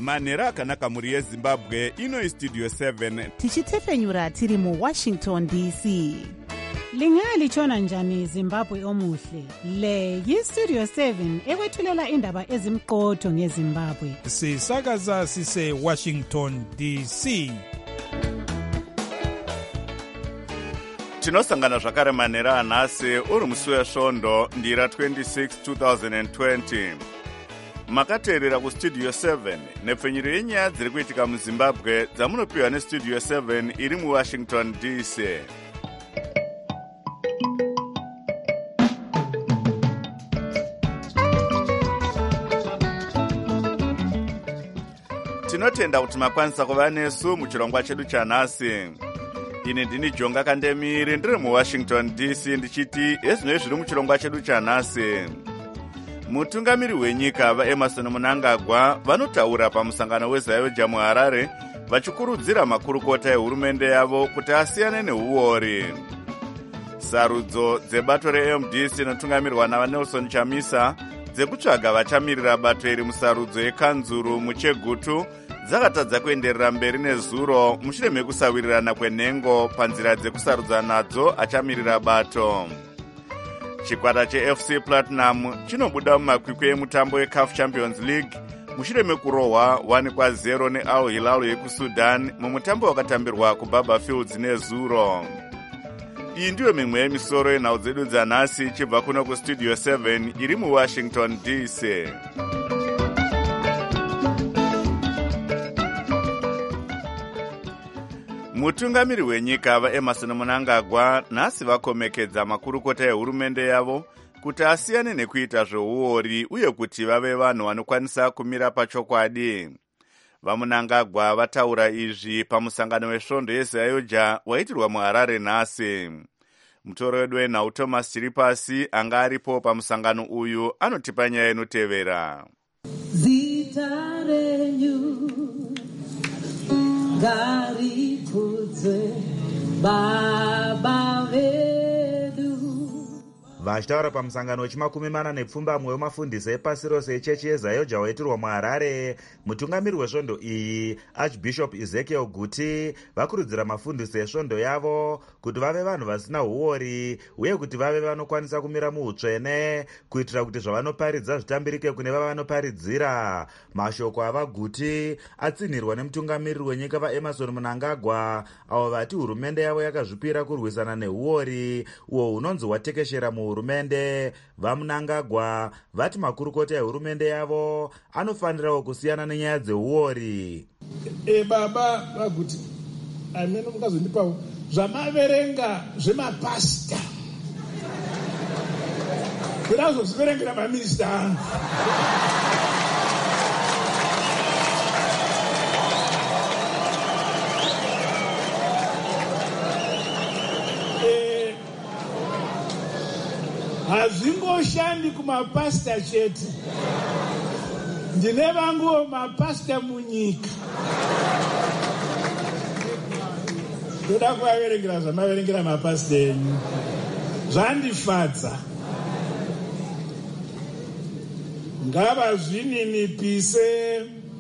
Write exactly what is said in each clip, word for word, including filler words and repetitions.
manhero akanaka mhuri yezimbabwe. Ino Studio seven tichitefenyura tiri muWashington D C. Lingalitshona njani Zimbabwe omuhle? Le yiStudio seven ekwethulela indaba ezimqotho ngeZimbabwe. Sisakaza sise Washington D C. tinosangana zvakare manhero anhasi uri musi wesvondo ndira twenty-six twenty twenty. Makateerera kuStudio seven nepfenyuro yenyaya dziri kuitika muZimbabwe dzamunopiwa neStudio seven iri muWashington D C. Tinotenda kuti makwanisa kuva nesu muchirongwa chedu chanhasi. Ini ndini Jonga Kandemiri ndiri muWashington D C ndichiti ezvinoi zviri muchirongwa chedu chanhasi. Mutungamiri wenyika vaEmerson Mnangagwa vanotaura pamusangano weZayoja muHarare vachikurudzira makurukota ehurumende yavo kuti asiyane neuori. Sarudzo dzebato reM D C inotungamirwa naVanelson Chamisa dzekutsvaga vachamirira bato iri musarudzo yekanzuru muChegutu dzakatadza kuenderera mberi nezuro mushure mekusawirirana kwenhengo panzira dzekusarudza nadzo achamirira bato. Chikwata cheF C Platinum chinobuda mumakwikwi emutambo weCAF Champions League mushure mekurohwa one kwa zero neAl Hilal yekuSudan mumutambo wakatambirwa kuBaba Fields nezuro. Iyi ndiyo mimwe yemisoro yenhau dzedu dzanhasi chibva kuno kuStudio seven iri muWashington D C. Mutungamiri wenyika vaEmerson Mnangagwa nhasi vakomekedza makurukota ehurumende yavo kuti asiyane nekuita zveuori uye kuti vave vanhu vanokwanisa kumira pachokwadi. VaMnangagwa vataura izvi pamusangano wesvondo yeZayoja waitirwa muHarare nhasi. Mutoro wedu wenhau Thomas Chiripasi anga aripo pamusangano uyu anotipa nyaya inotevera. Zita renyu ngarikudzwe Baba vedu. Vachitaura pamusangano wechimakumi mana nepfumbamwe wemafundisi epasi rose echechi yeZayoja waitirwa muHarare, mutungamiri wesvondo iyi Archbishop Ezekiel Guti vakurudzira mafundisi esvondo yavo kuti vave vanhu vasina uori uye kuti vave vanokwanisa kumira muutsvene kuitira kuti zvavanoparidza zvitambirike kune vavanoparidzira. Mashoko ava Guti atsinhirwa nemutungamiriri wenyika vaEmerson Mnangagwa avo vati hurumende yavo yakazvipira kurwisana neuori uwo hunonzi watekeshera muhurumende. VaMnangagwa vati makurukota ehurumende yavo anofanirawo kusiyana nenyaya dzeuori. E baba vaguti amene mukazondipawo zvamaverenga zvemapasta kurazozviverengera maminista angu. Hazvingoshandi kumapasta chete, ndine vanguwo mapasta munyika. Ndoda kuvaverengera zvamaverengera mapasta enyu, zvandifadza. Ngavazvininipise,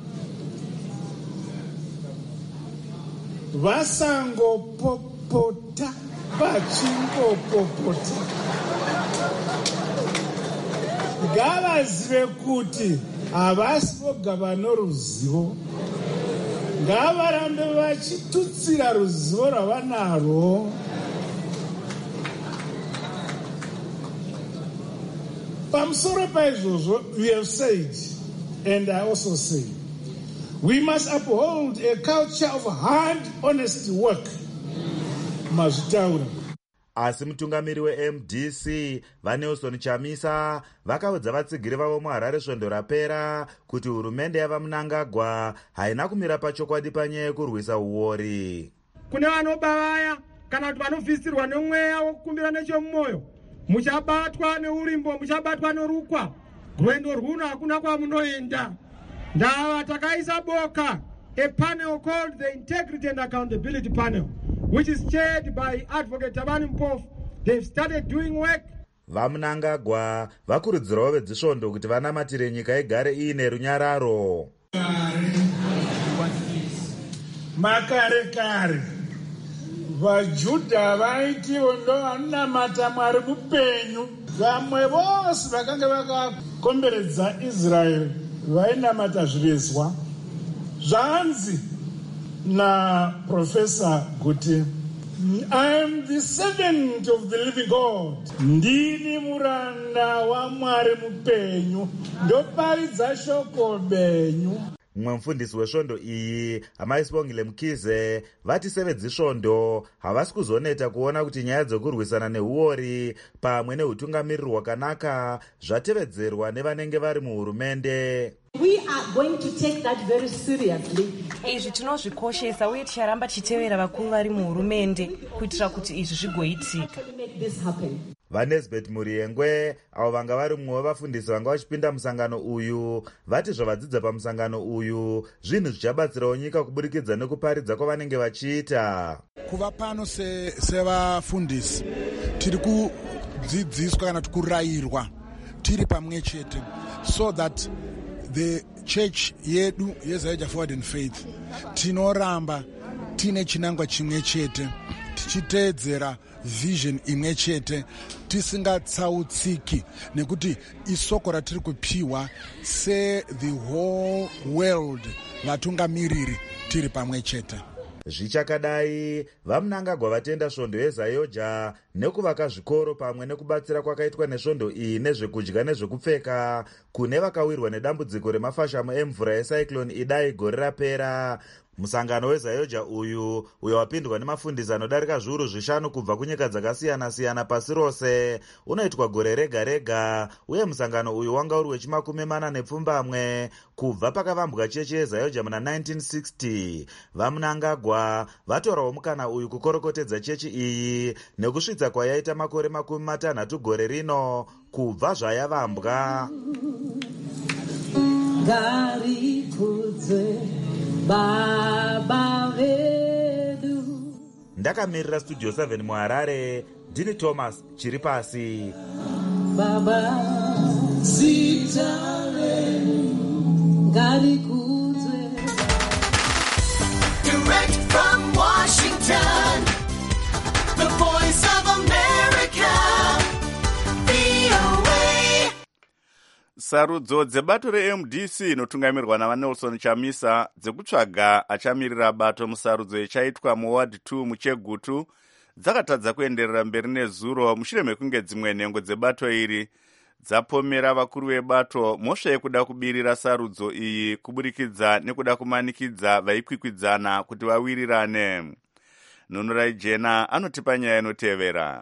vasangopopota vachingopopota. Ngavazive kuti havasi voga vano ruzivo, ngavarambe vachitutsira ruzivo rwavanarwo. Pamusoro paizvozvo, we have said, and I also say, we must uphold a culture of hard, honest work. Mazvitaura. Asi mutungamiri weM D C vaNelson Chamisa vakaudza vatsigiri vavo muHarare svondo rapera kuti hurumende yavaMnangagwa haina kumira pachokwadi panyaya yekurwisa uori. Kune vanoba vaya kana kuti vanovhisirwa nemweya wokukumbira nechemumwoyo, muchabatwa neurimbo, muchabatwa norukwa, rwendo rwuno hakuna kwamunoenda. Ndava takaisa boka, a panel called the Integrity and Accountability Panel, which is chaired by Advocate Tabani Mpofu. They've started doing work. VaMnangagwa vakurudzirawo vedzisvondo kuti vanamatire nyika igare iine runyararo. makare kare vaJudha vaitivo ndo vanonamata Mwari mupenyu. Vamwe vose vakanga vakakomberedza Israeri vainamata zvivezwa. Zvanzi naProfessor Guti, I am the servant of the living God. Ndini muranda wa Mwari mupenyu, ndoparidza shoko benyu. Mumwe mufundisi wesvondo iyi, amaisibongile Mkize, vati sevedzi svondo havasi kuzoneta kuona kuti nyaya dzokurwisana neuori pamwe neutungamiriri hwakanaka zvatevedzerwa nevanenge vari muhurumende. We are going to take that very seriously. Izvi tinozvikoshesa uye ticharamba tichitevera vakuru vari muhurumende kuitira kuti izvi zvigoitika. vaNesbeth Muriengwe, avo vanga vari mumwe wevafundisi vanga vachipinda musangano uyu, vati zvavadzidza pamusangano uyu zvinhu zvichabatsirawo nyika kuburikidza nekuparidza kwavanenge vachiita. Kuva pano sevafundisi tiri kudzidziswa kana tikurayirwa tiri pamwe chete, so that the church yedu yeZaija Forward in Faith tinoramba tine chinangwa chimwe chete, tichiteedzera vision imwe chete, tisingatsautsiki, nekuti isoko ratiri kupiwa se the whole world vatungamiriri tiri pamwe chete. Zvichakadai, vaMnangagwa vatenda svondo yeZaioja nekuvaka zvikoro pamwe nekubatsira kwakaitwa nesvondo iyi nezvekudya nezvekupfeka kune vakawirwa nedambudziko remafashamo emvura yecyclone Idai gore rapera. Musangano weZaioja uyu, uyo wapindwa nemafundisi anodarika zviuru zvishanu kubva kunyika dzakasiyana-siyana pasi rose, unoitwa gore rega rega, uye musangano uyu wanga uri wechimakumi mana nepfumbamwe kubva pakavambwa chechi yeZaioja muna nineteen sixty. VaMnangagwa vatorawo mukana uyu kukorokotedza chechi iyi nekusvitsa kwayaita makore makumi matanhatu gore rino kubva zvayavambwa. Ngarikudze Baba vedu. Ndakamirira Studio seven muHarare, ndini Thomas Chiripasi. Baba zitare ngarikudze. Direct from Washington, the voice of America, V O A. Sarudzo dzebato reM D C inotungamirwa navaNelson Chamisa dzekutsvaga achamirira bato musarudzo ichaitwa muward two muChegutu dzakatadza kuenderera mberi nezuro mushure mekunge dzimwe nhengo dzebato iri dzapomera vakuru vebato mhosva yekuda kubirira sarudzo iyi kuburikidza nekuda kumanikidza vaikwikwidzana kuti vawirirane. Nunurai Jena anotipa nyaya inotevera.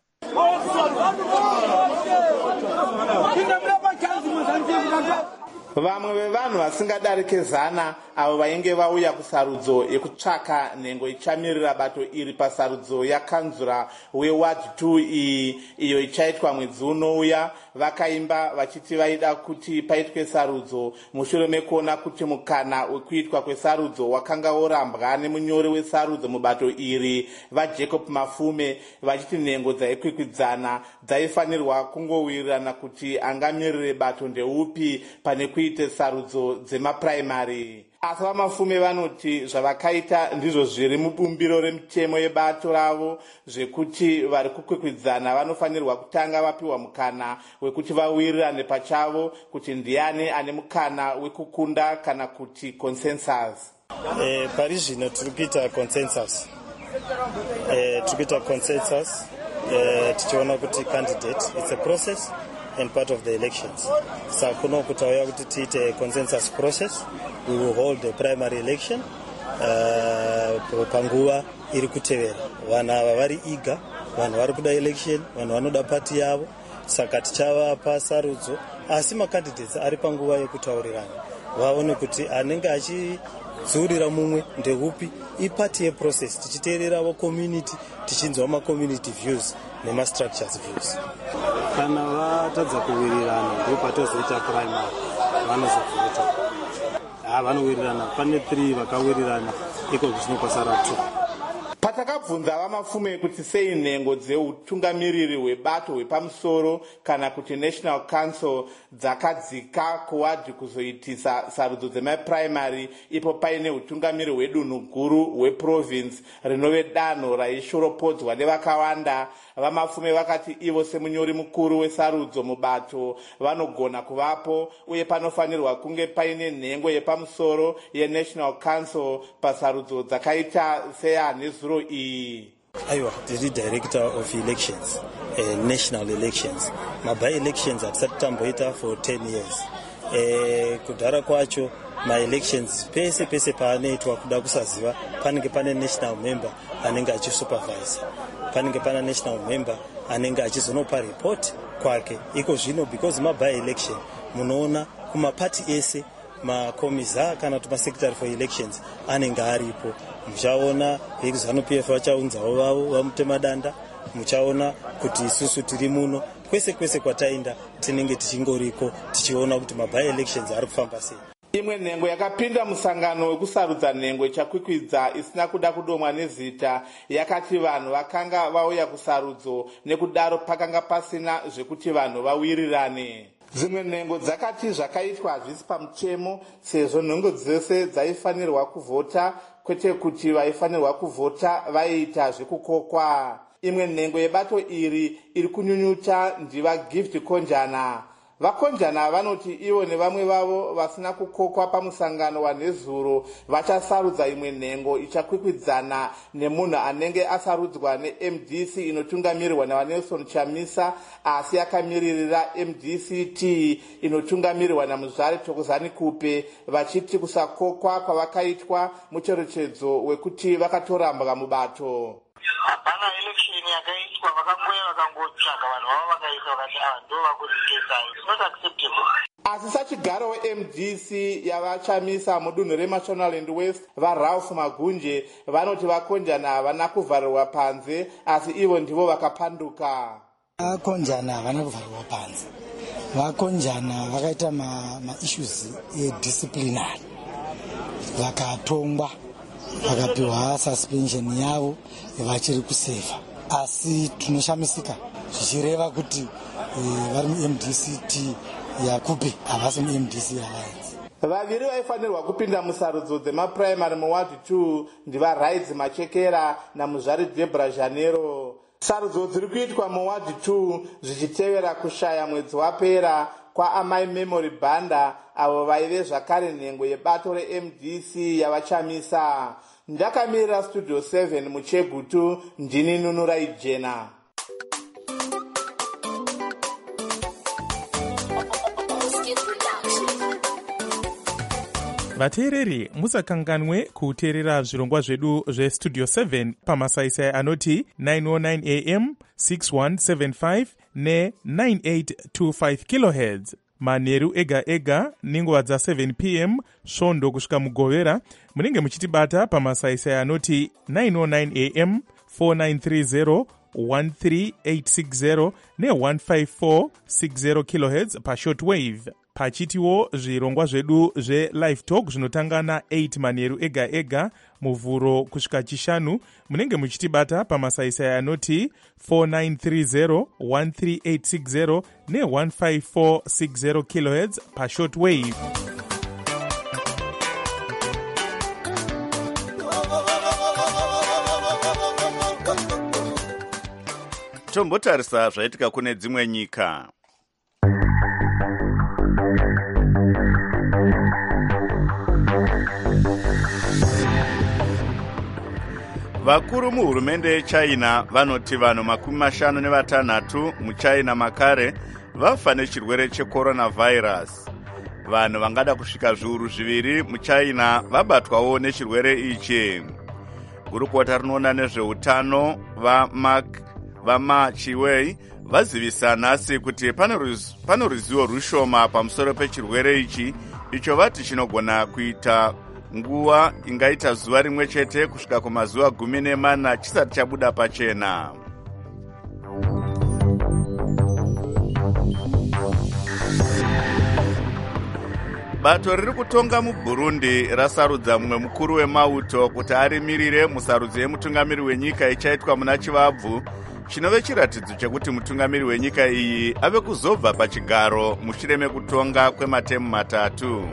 Vamwe vevanhu vasingadarike zana avo vainge vauya kusarudzo yekutsvaka nhengo ichamirira bato iri pasarudzo yakanzura weward two iyi iyo ichaitwa mwedzi unouya, vakaimba vachiti vaida kuti paitwe sarudzo mushure mekuona kuti mukana wekuitwa kwesarudzo wakanga worambwa nemunyori wesarudzo mubato iri vaJacob Mafume, vachiti nhengo dzaikwikwidzana dzaifanirwa kungowirirana kuti angamirire bato ndeupi pane kuite sarudzo dzemapuraimari. Asi vaMafume vanoti zvavakaita ndizvo zviri mubumbiro remutemo yebato ravo, zvekuti vari kukwikwidzana vanofanirwa kutanga vapiwa mukana wekuti vawirirane pachavo kuti ndiani ane mukana wekukunda kana kuti consensus. Eh, pari zvino tiri kuita consensus. Eh, tiri kuita consensus. Eh, tichiona kuti candidate, it's a process and part of the elections. Saka kuno kutauya kuti tiite consensus process. We will hold a primary election uh, panguva iri kutevera. Vanhu ava vari iga, vanhu vari kuda election, vanhu vanoda party yavo, saka tichavapa sarudzo, asi macandidates ari panguva yekutaurirana vaone kuti anenge achidzurira mumwe ndeupi. Ipati yeprocess tichiteererawo community, tichinzwa macommunity views nemastructures views. Kana vatadza kuwirirana ndipo patozoita primary vanozovhota. Ah, vanowirirana pane three vakawirirana iko zvino kwasara two. Pataka takabvunza vamafume kuti sei nhengo dzeutungamiriri hwebato hwepamusoro kana kuti national council dzakadzika kuwadhi kuzoitisa sarudzo dzemapuraimary ipo paine utungamiri hwedunhu guru hweprovince rinove danho raishoropodzwa nevakawanda. Vamafume vakati ivo semunyori mukuru wesarudzo mubato vanogona kuvapo uye panofanirwa kunge paine nhengo yepamusoro yenational council pasarudzo dzakaita seyanhezuro iyi. Aiwa, ndiri director of elections, uh, national elections. Mabai elections hatisati tamboita for ten years. Uh, kudhara kwacho ma-elections pese pese paanoitwa kuda kusaziva panenge pane national member anenge achisupervise, panenge pana national member anenge achizonopa report kwake. Iko zvino because mabai election munoona kumapati ese makomisa kana kuti masecretary for elections anenge aripo. Muchaona vekuzanu-P F vachaunzawo vavo vamutema danda, muchaona kuti isusu tiri muno kwese kwese kwataenda tinenge tichingoriko tichiona kuti mabai elections ari kufamba sei. Imwe nhengo yakapinda musangano wekusarudza nhengo ichakwikwidza isina kuda kudomwa nezita yakati vanhu vakanga vauya kusarudzo nekudaro pakanga pasina zvekuti vanhu vawirirane. Dzimwe nhengo dzakati zvakaitwa hazvisi pamutemo sezvo nhengo dzese dzaifanirwa kuvhota kwete kuti vaifanirwa kuvhota vaiita zvekukokwa. Imwe nhengo yebato iri iri kunyunyuta ndivaGift Konjana. Vakonjana vanoti ivo nevamwe vavo vasina kukokwa pamusangano wanhezuro vachasarudza imwe nhengo ichakwikwidzana nemunhu anenge asarudzwa ne-M D C inotungamirirwa naVanelson Chamisa asi akamiririra M D C T inotungamirirwa naMuzvare Thokozani Kupe, vachiti kusakokwa kwavakaitwa mucherechedzo wekuti vakatorambwa mubato. Hapana election yakaitwa vakangoya vakangotsvaga vanhu vavo vakaisa vakati ava ndo vakuritesa. It's not acceptable. Asi sachigaro we-M D C yavachamisa mudunhu reMashonaland West vaRalph Magunje vanoti vakonjana havana kuvharirwa panze asi ivo ndivo vakapanduka. Vakonjana havana kuvharirwa panze. Vakonjana vakaita ma-issues edisciplinary vakatongwa vakapiwa suspension yavo vachiri kuseva, asi tunoshamisika zvichireva kuti vari mu-M D C T yaKupe havasi mu-M D C Alliance. Vaviri vaifanirwa kupinda musarudzo dzemapuraimary muwadi two ndivaRaids Machekera naMuzvare Debra Janero. Sarudzo dziri kuitwa muwadi two zvichitevera kushaya mwedzi wapera kwaamai Memory Banda avo vaive zvakare nhengo yebato re-M D C yavachamisa. Ndakamirira Studio seven muChegutu, ndini Nunurai Jena. vateereri musakanganwe kuteerera zvirongwa zvedu zvestudio seven pamasaisai anoti nine oh nine A M, six one seven five ne nine eight two five kilohertz manheru ega ega nenguva dza seven P M svondo kusvika mugovera. Munenge muchitibata pamasaisai anoti nine oh nine A M, four nine three zero one three eight six zero ne one five four six zero kilohertz pashortwave. Pachitiwo zvirongwa zvedu zve-live talk zvinotanga na eight manheru ega ega muvhuro kusvika chishanu. Munenge muchitibata pamasaisai anoti four nine three zero one three eight six zero ne one five four six zero kilohertz pashortwave. Tombotarisa zvaitika kune dzimwe nyika. Vakuru muhurumende yeChina vanoti vanhu makumi mashanu nevatanhatu muChina makare vafa nechirwere checoronavirus. Vanhu vangada kusvika zviuru zviviri muChina vabatwawo nechirwere ichi. Gurukota rinoona nezveutano vama Chiwei vazivisa nhasi kuti pano ruzivo rushoma pamusoro pechirwere ichi icho vati chinogona kuita nguva ingaita zuva rimwe chete kusvika kumazuva gumi nemana chisati chabuda pachena. bato riri kutonga muburundi rasarudza mumwe mukuru wemauto kuti arimirire musarudzo yemutungamiri wenyika ichaitwa muna chivabvu, chinove chiratidzo chekuti mutungamiri wenyika iyi ave kuzobva pachigaro mushure mekutonga kwematemu matatu.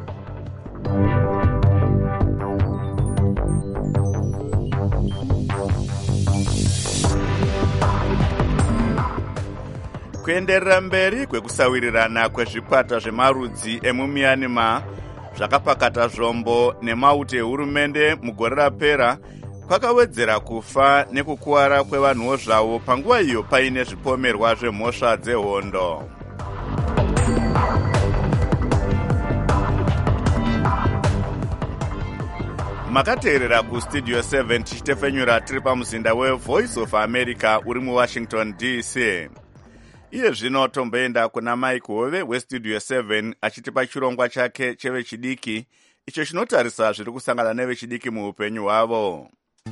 Kuenderera mberi kwekusawirirana kwezvikwata zvemarudzi emumyanmar zvakapakata zvombo nemauto ehurumende mugore rapera kwakawedzera kufa nekukuwara kwevanhuwo zvavo panguva iyo paine zvipomerwa zvemhosva dzehondo. Makateerera kustudio seven tichitefenyura tiri pamuzinda wevoice of America uri muwashington D C. Iye zvino tomboenda kuna Mike Hove westudio seven achitipa chirongwa chake chevechidiki, icho chinotarisa zviri kusangana nevechidiki muupenyu hwavo.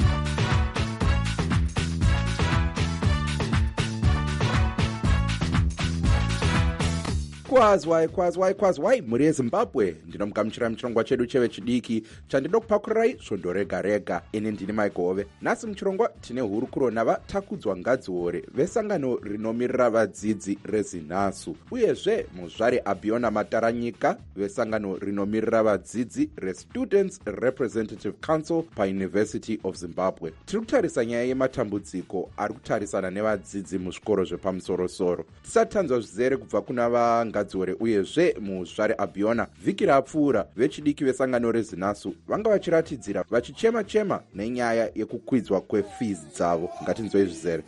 Kwazwai kwazwai kwazwai muri yeZimbabwe, ndinomugamuchira muchirongwa chedu chevechidiki chandinokupakurirai svondo rega rega. Ini ndini Mike Hove. Nhasi muchirongwa tine hurukuro navatakudzwa ngadziore vesangano rinomirira vadzidzi reZinasu, uyezve muzvari Abiona Mataranyika vesangano rinomirira vadzidzi reStudents Representative Council paUniversity of Zimbabwe. Tiri kutarisa nyaya yematambudziko ari kutarisana nevadzidzi muzvikoro zvepamusorosoro. Tisati tanzwa zvizere kubva kuna vanga dziore uyezve muzvari Abiona vhiki rapfuura vechidiki vesangano reZinasu vanga vachiratidzira vachichema chema nenyaya yekukwidzwa kwefees dzavo. Ngatinzwei zvizere.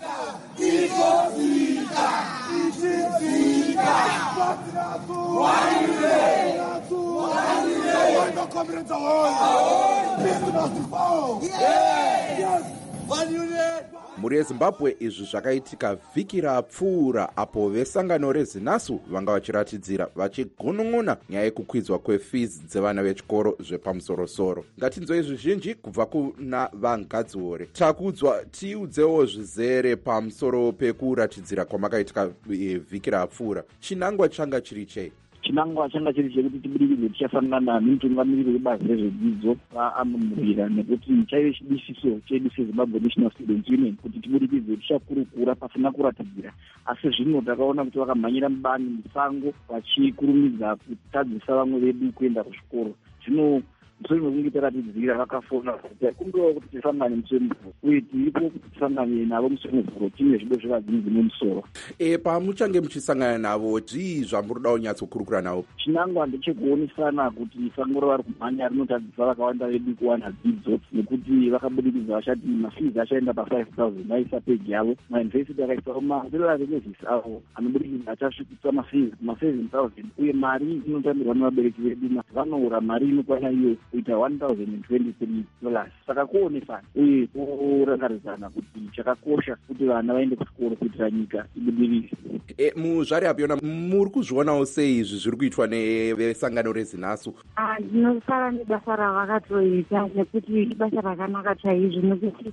Muri yeZimbabwe izvi zvakaitika vhiki rapfuura apo vesangano reZinasu vanga vachiratidzira vachigunun'una nyaya yekukwidzwa kwefees dzevana vechikoro zvepamusorosoro. Ngatinzwei zvizhinji kubva kuna vangadziore. Takudzwa tiudzewo zvizere pamusoro pekuratidzira kwamakaitika vhiki rapfuura. Chinangwa changa chiri chei? Chinangwa changa chiri chekuti tibudikidze tichasangana nemutungamiriri webazi rezvedzidzo vaamurira nekuti chaive chidisiso chedu seZimbabwe National Students Union kuti tibudikidze tichakurukura pasina kuratidzira, asi zvino takaona kuti vakamhanyira mubani musango vachikurumidza kutadzisa vamwe vedu kuenda kuzvikoro. Zvino musoro mekunge taratidzira vakafona kuti kumbewo kuti tisangane musoro muvhuro uye tiripo kuti tisangane navo musoro muvhuro tine zvido zvevadzidzi nemusoro. E, pamuchange muchisangana navo zvii zvamuri kunyatsokurukura navo? Chinangwa ndechekuonesana kuti sango ravari kumhanya rinotadzisa vakawanda vedu kuwana dzidzo nekuti vakabudikidza vachati mafees achaenda pa-five thousand aisa pegi yavo. Mayunivhesiti akaisawo maferera renevhisi avo anobudikidza achasvikisa mafees ma-seven thousand uye mari inotambirwa nevabereki vedu vanoura mari inokwana iyo kuita one thousand twenty-three dollars. Saka kuonesana uye kurangaridzana kuti chakakosha kuti vana vaende kuchikoro kuitira nyika ibudirire. E, muzvari Abiona muri kuzvionawo sei izvi zviri kuitwa nevesangano reZinasu? Ndinosara nebasa ravakatoita nekuti ibasa rakanaka chaizvo, nekuti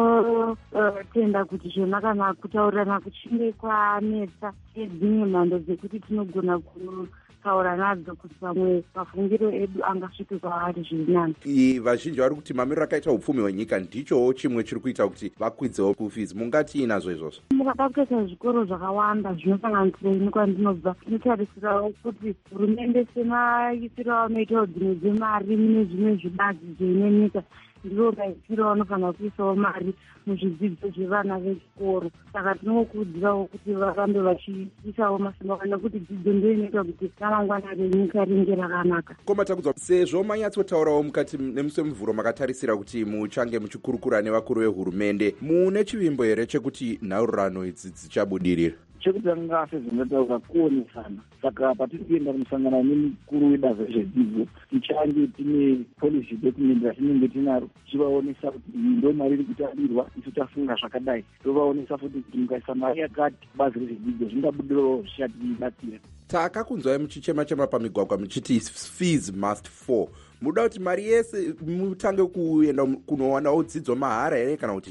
tinotenda kuti zvona kana kutaurirana kuchinge kwanetsa dzimwe mhando dzekuti tinogona ku taura nadzo kuti pamwe mafungiro edu angasvike kwavari zviri nani. Vazhinji vari kuti mamiriro akaita upfumi hwenyika ndichowo chimwe chiri kuita kuti vakwidzewo kufees. Mungati inazvo izvozvo? Mukada kutoita zvikoro zvakawanda zvinosanganisira ini kwandinobva, tinotarisirawo kuti hurumende semaitiro anoitawo dzimwe dzemari mune zvimwe zvibazi zveine nyika ndivo maitiro vanofanira kuisawo mari muzvidzidzo zvevana vechikoro. Saka tinokurudzirawo kuti varambe vachiisawo masimba nekuti dzidzo ndiyo inoita kuti ramangwana renyika ringe rakanaka. Koma takudzwa sezvo manyatsotaurawo mukati nemuswe muvhuro makatarisira kuti muchange muchikurukura nevakuru vehurumende, mune chivimbo here chekuti nhaururano idzi dzichabudirira? Chekutanga sezvinotaura kuonesana. Saka patiri kuenda kunosangana nemukuru webazi rezvedzidzo tichange tine policy document ratinenge tinaro tichivaonesa kuti ndo mari iri kutarirwa, isu tafunga zvakadai, tovaonesa futi kuti mukaisa mari yakati bazi rezvedzidzo zvingabudirawo zvichatibatsira. Takakunzwai muchichema chema pamigwagwa muchiti fees must fall. Muda kuti mari yese mutange kuenda kunowanawo dzidzo mahara here kana kuti chii?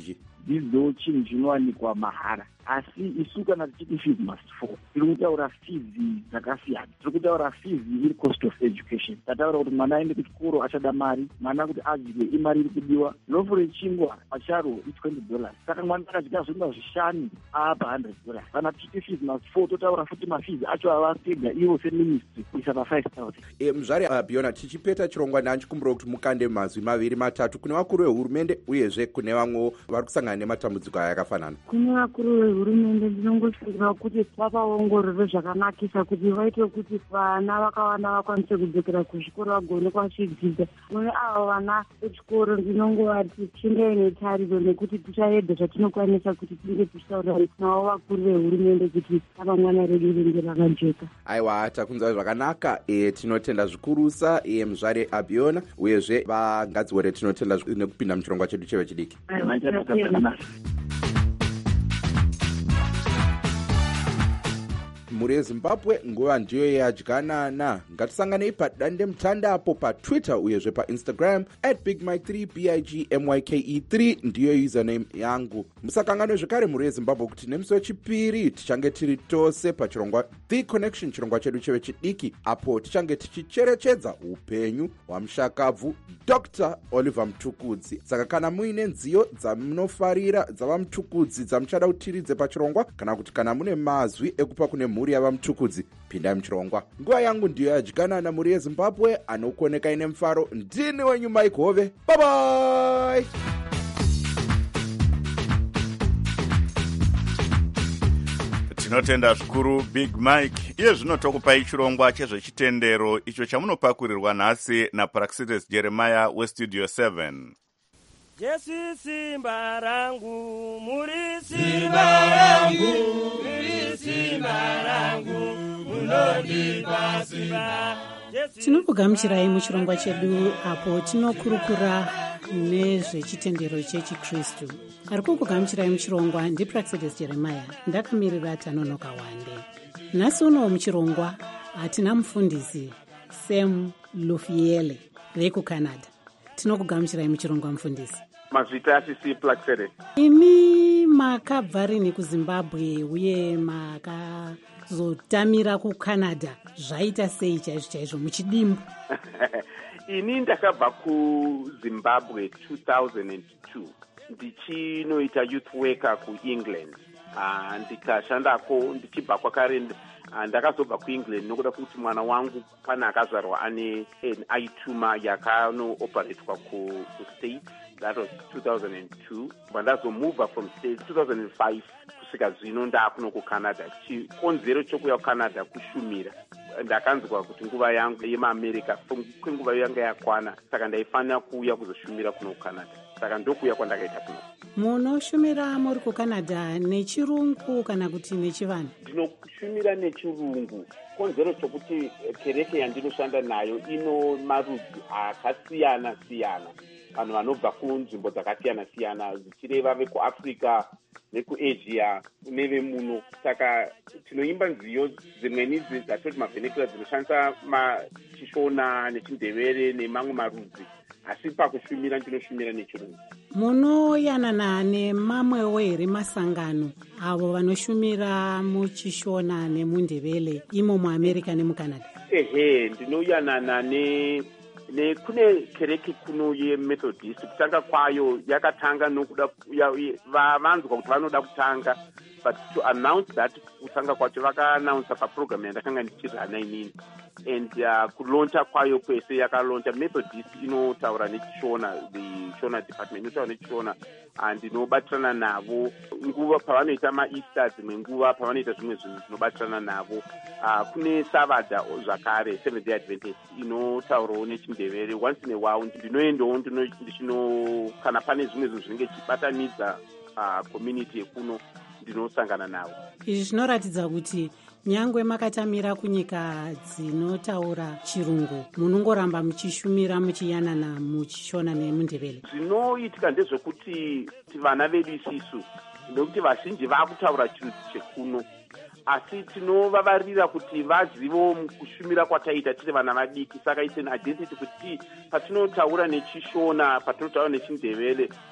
dzidzo chinhu chinowanikwa mahara, asi isu kana tichiti fees must fall tiri kutaura fees dzakasiyana. Tiri kutaura fees iri cost of education. Tataura kuti mwana aende kuchikoro achada mari, mwana kuti adye imari iri kudiwa. Lofu rechingwa pacharo i twenty dollars. Saka mwana akadya zvinhu zvishanu apa one hundred dollars. Kana tichiti fees must fall totaura futi mafees acho avapega ivo seministry kuisa pa five thousand. E, muzvari Abiona, tichipeta chirongwa ndanchikumbura kuti mukande mazwi maviri matatu kune vakuru vehurumende uyezve kune vamwe vari kusangana nematambudziko aya yakafanana. Kune vakuru vehurumende ndinongoshingira kuti vapaongorore zvakanakisa kuti vaite kuti vana vakawanda vakwanise kudzokera kuzvikoro vagone kwachidzidza. Kune avo vana vechikoro ndinongovati chingai netariro nekuti tichaedha zvatinokwanisa kuti tinge tichitaurira navo vakuru vehurumende kuti ramangwana redu ringe rakajeka. Aiwa, takunzwa zvakanaka. E, tinotenda zvikurusa e, muzvari Abiona uyezve vangadziwore tinotenda nekupinda muchirongwa chedu chevechidiki. Mhuri yeZimbabwe nguva ndiyo yadyanana. Ngatisanganei padande mutandapo paTwitter uyezve paInstagram at big mike three b i g m y k e three ndiyo username yangu. Musakanganwe zvekare mhuri yeZimbabwe kuti nemusi wechipiri tichange tiri tose pachirongwa The Connection, chirongwa chedu chevechidiki, apo tichange tichicherechedza upenyu hwamushakabvu Doctor Oliver Mtukudzi. Saka kana muine nziyo dzamunofarira dzavaMtukudzi dzamuchada kutiridze pachirongwa, kana kuti kana mune mazwi ekupa kune mhuri yavaMtukudzi, pindai muchirongwa. Nguva yangu ndiyo yadyanana mhuri yeZimbabwe, anokuoneka ine mufaro. Ndini wenyu Mike Hove. Bye bye. Tinotenda zvikuru Big Mike. Iye zvino tokupai chirongwa chezvechitendero icho chamunopakurirwa nhasi naPraxidis Jeremiah weStudio seven. Jesu simba rangu, muri simba rangu, muri simba rangu, munondipa simba. Tinokugamuchirai muchirongwa chedu apo tinokurukura nezvechitendero chechikristu. Ari kukugamuchirai muchirongwa ndiPraxidis Jeremiah, ndakamirira Tanonoka Wande. Nhasi uno muchirongwa hatina mufundisi Sam Lufiele vekuCanada. Tinokugamuchirai muchirongwa mufundisi. Mazvita asisi Praxidis. Imi makabva rini kuZimbabwe uye makazotamira kuCanada, zvaita sei chaizvo chaizvo muchidimbu? Ini ndakabva kuZimbabwe two thousand two ndichinoita youth worker kuEngland. Uh, ndikashandako ndichibva kwakare ndakazobva kuEngland nokuda kuti mwana wangu pana akazvarwa ane an eye tumor yakanooperatewa kuState. That was two thousand two. Pandazomuvha from States two thousand five kusvika zvino ndaakuno kuCanada. Chikonzero chokuya kuCanada kushumira. Ndakanzwa kuti nguva yangu yemaAmerica kwenguva yanga yakwana, saka ndaifanira kuuya kuzoshumira kuno kuCanada. Saka ndokuya kwandakaita kuno. Munoshumira muri kuCanada nechirungu kana kuti nechivanhu? Ndinoshumira nechirungu. Konzero chokuti kereke yandinoshanda nayo ino marudzi akasiyana siyana. Vanhu vanobva kunzvimbo dzakasiyana siyana zvichireva vekuAfrica nekuAsia nevemuno. Saka tinoimba nziyo dzimweni dzatoti mavhenekula dzinoshandisa machishona nechindevere nemamwe marudzi, asi pakushumira ndinoshumira nechirungu. Munoyanana nemamwewo here masangano avo vanoshumira muchishona nemundevele imo muAmerica nemuCanada? Ehe, ndinoyanana ne ne kune kereke kuno yeMethodist. Kutanga kwayo yakatanga nokuda vanzwa kuti vanoda kutanga, but to announce that kutanga kwacho vakaannounce paprogram yandakanga ndichirana inini, and uh, kuloncha kwayo kwese yakaloncha. Methodist inotaura nechishona, the Shona department inotaura nechishona, and inobatirana navo nguva pavanoita maEaster, dzimwe nguva pavanoita zvimwe zvinhu zvinobatirana navo. Uh, kune Savada zvakare Seventh Day Adventist inotaurawo nechindevere. Once in a while ndinoendawo ndichino kana pane zvimwe zvinhu zvinenge chibatanidza uh, community yekuno ndinosangana navo. Izvi zvinoratidza kuti nyangwe makatamira kunyika dzinotaura chirungu munongoramba muchishumira muchiyanana muchishona nemundevele. Zvinoitika ndezvekuti vana vedu isisu ndokuti vazhinji vakutaura chirudzi chekuno, asi tinovavarira kuti vazivo kushumira kwataita tiri vana vadiki. Saka it's an identity kuti patinotaura nechishona, patinotaura nechindevele,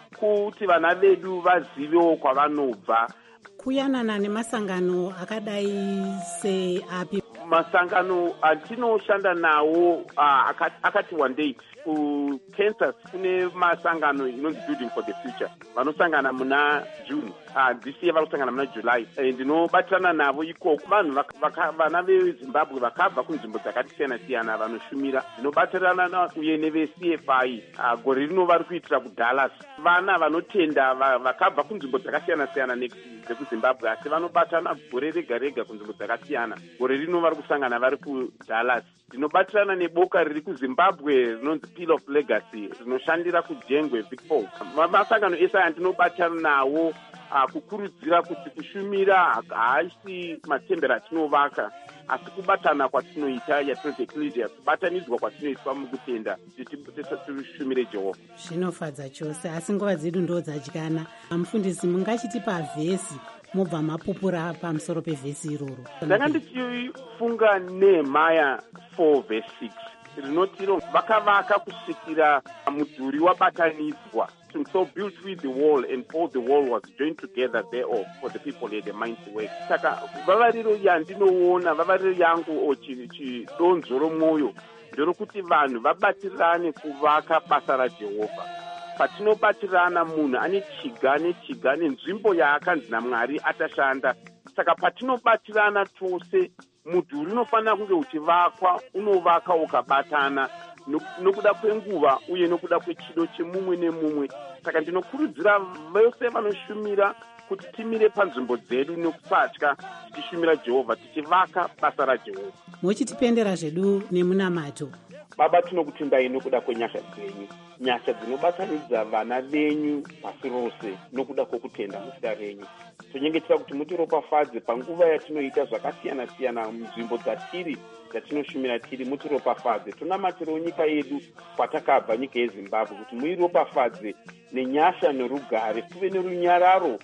kuti vana vedu vazivewo kwavanobva. Kuyanana nemasangano akadai seapi? Masangano atinoshanda nawo uh, akati wandei kukansas kune masangano inonzi Building for the Future vanosangana muna June, uh, this year vanosangana muna July. Ndinobatirana navo ikoko vanhu vana veZimbabwe vakabva kunzvimbo dzakasiyana siyana vanoshumira. Ndinobatirana uye neve-C F I uh, gore rino vari kuitira kuDallas. Vana vanotenda vakabva kunzvimbo dzakasiyana siyana dzekuZimbabwe asi vanobatana gore rega rega kunzvimbo dzakasiyana. Gore rino vari kusangana vari kuDallas. Ndinobatirana neboka riri kuZimbabwe rinonzi Peel of Legacy rinoshandira kuJengwe Vic Falls. Masangano ese andinobatana nawo uh, kukurudzira kuti kushumira haasi matembero atinovaka asi kubatana kwatinoita yatinoti ecclesia, kubatanidzwa kwatinoitwa mukutenda tishumire Jehovha. Zvinofadza chose asi nguva dzedu ndo dzadyana. Mufundisi, mungachitipa vhesi mobva mapupura pamusoro pevhesi iroro? Ndanga ndichifunga Nehemiah four verse six rinotiro vakavaka kusvikira mudhuri wabatanidzwa. So built with the wall and all the wall was joined together thereof for the people had a mind to work. Saka vavariro yandinoona vavariro yangu chidonzo romwoyo nderokuti vanhu vabatirane kuvaka basa raJehovha. Patinobatirana munhu ane chiga ane chiga nenzvimbo yaakanzi naMwari atashanda. Saka patinobatirana tose mudhuri unofanira kunge uchivakwa unovaka ukabatana nokuda kwenguva uye nokuda kwechido chemumwe nemumwe. Saka ndinokurudzira vose vanoshumira kuti timire panzvimbo dzedu nokupatya tichishumira Jehovha tichivaka basa raJehovha. Muchitipendera zvedu nemunamato. Baba, tinokutendai nokuda kwenyasha dzenyu, nyasha dzinobatanidza vana venyu pasi rose nokuda kwokutenda muzita renyu. Tonyengetera kuti mutiropafadze panguva yatinoita zvakasiyana siyana munzvimbo dzatiri dzatinoshumira tiri, mutiropafadze. Tonamatirawo nyika yedu kwatakabva, nyika yeZimbabwe, kuti muiropafadze nenyasha nerugare, kuve nerunyararo,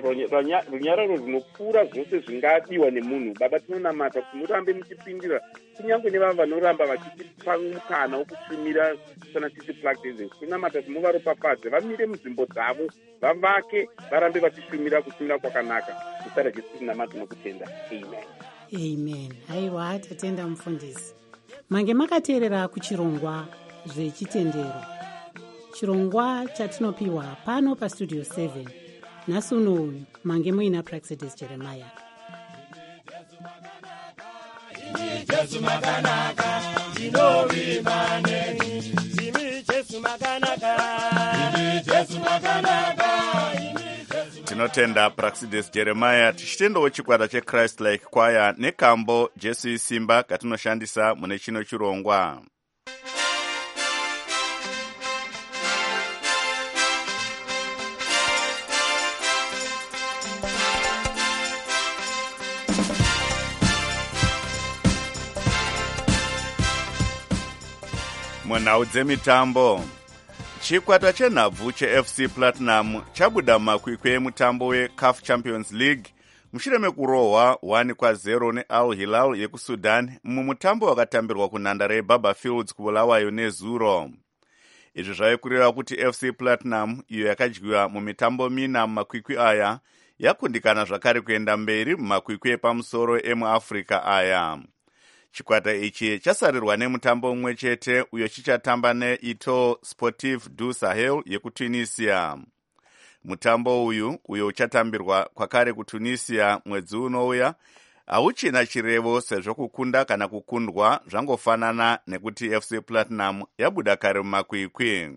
runyararo runopfuura zvose zvingadiwa nemunhu. Baba, tinonamata kuti murambe muchipindira kunyange nevava vanoramba vachitipa mukana wokushumira sana tisi Plug Business. Tinonamata kuti muvaropafadze, vamire munzvimbo dzavo, vavake, varambe vachishumira kushumira kwakanaka. Muzita raJesu tinonamata nokutenda. Amen. Amen. Haiwa, tatenda mufundisi. Mange makateerera kuchirongwa zvechitendero. Chirongwa chatinopiwa pano pastudio seven. Nhasi uno uyu mange muina Praxedis Jeremiah. Jesu makanaka, ndinovimba neni. Imi Jesu makanaka, imi Jesu makanaka. Tinotenda Praxedis Jeremiah tichitendawo chikwata cheChrist Like Choir nekambo Jesu isimba katinoshandisa mune chino chirongwa. Munhau dzemitambo, chikwata chenhabvu cheF C Platinum chabuda mumakwikwi emutambo weCAF Champions League mushure mekurohwa one kwa zero neAl Hilal yekuSudan mumutambo wakatambirwa kunhandare yeBaba Fields kuBulawayo nezuro. Izvi zvaikurira kuti F C Platinum, iyo yakadyiwa mumitambo mina mumakwikwi aya, yakundikana zvakare kuenda mberi mumakwikwi epamusoro emuAfrica aya. Chikwata ichi chasarirwa nemutambo umwe chete uyo chichatamba neIto Sportif du Sahel yekuTunisia. Mutambo uyu uyo uchatambirwa kwakare kuTunisia mwedzi unouya hauchina chirevo sezvo kukunda kana kukundwa zvangofanana nekuti F C Platinum yabuda kare mumakwikwi.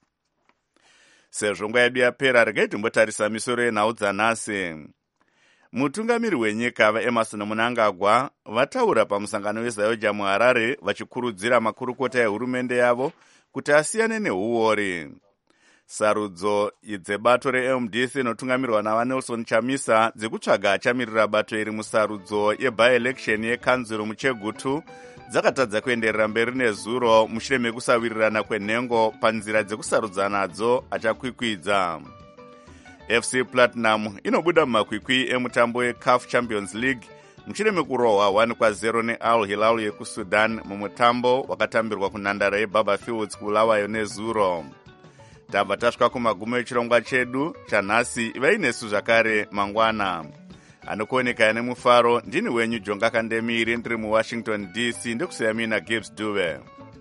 Sezvo nguva yedu yapera, regai timbotarisa misoro yenhau dzanhasi. Mutungamiri wenyika vaEmerson Mnangagwa vataura pamusangano weZayoja muHarare vachikurudzira makurukota ehurumende yavo kuti asiyane neuori. Sarudzo dzebato reM D C inotungamirwa navaNelson Chamisa dzekutsvaga achamirira bato iri musarudzo yebi-election yekanzuro muChegutu dzakatadza kuenderera mberi nezuro mushure mekusawirirana kwenhengo panzira dzekusarudza nadzo achakwikwidza. F C Platinum inobuda mumakwikwi emutambo weCAF Champions League mushure mekurohwa one kwa zero neAl Hilal yekuSudan mumutambo wakatambirwa kunhandare yeBaba Fields kuBulawayo nezuro. tabva tasvika kumagumo echirongwa chedu chanhasi. ivai nesu zvakare mangwana. Anokuoneka nemufaro ndini wenyu Jonga Kandemiri ndiri muWashington D C ndikusiya mina Gibbs Dube.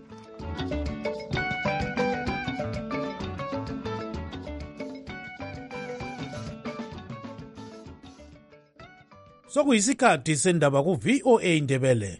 Sokuyisikhathi sendaba ku V O A Ndebele.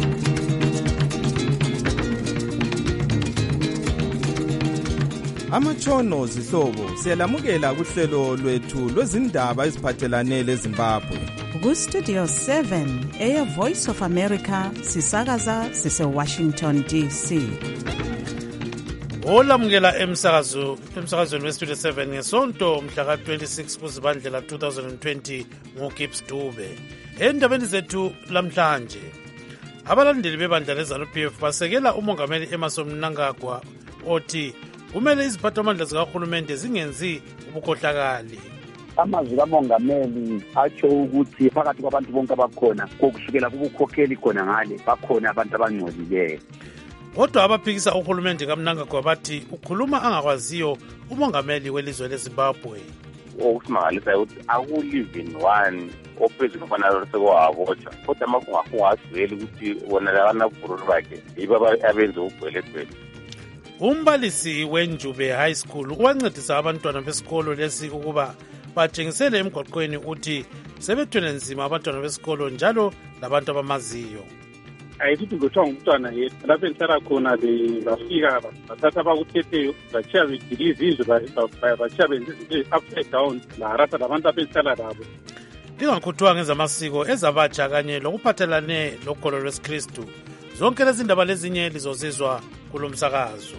Amatshono zihlobo siyalamukela kuhlelo lwethu lwezindaba eziphathelane leZimbabwe. Ku Studio seven eya Voice of America sisakaza sise Washington D C. Olamukela emsakazo emsakazweni we Studio seven ngesonto mhla ka twenty-six kuZibandlela two thousand twenty ngoGibbs Dube. Endabeni zethu lamhlanje, abalandeli bebandla leZANU P F basekela umongameli Emmerson Mnangagwa othi kumele iziphathamandla zikahulumende zingenzi ubukhohlakali. Amazwi kamongameli atsho ukuthi phakathi kwabantu bonke abakhona kokusukela kubukhokheli khona ngale bakhona abantu abangcolileyo. Kodwa abaphikisa uhulumende kaMnangagwa bathi ukhuluma angakwaziyo umongameli welizwe leZimbabwe. Okusimangalisayo ukuthi akulive in one ophezulu kufanele sekwabotshwa kodwa amafungafunga asiveli ukuthi wona labanabhururu bakhe yibo abenze ugwele-gwele. Umbalisi wenjube high school uwancedisa abantwana besikolo lesi ukuba batshengisele emgwaqweni uthi sebethwele nzima abantwana besikolo njalo labantu abamaziyo. Ayithi ngothiwa ngumntwana yethu lapho endihlala khona bafika bathatha abakuthetheyo batshiya bediliza izwe batshiya benza izinto upside down larasa labantu abendihlala labo. Lingakhuthiwa ngezamasiko ezabatsha kanye lokuphathelane lokholo lwesikristu. Zonke lezi ndaba lezinye lizozizwa kulo msakazo.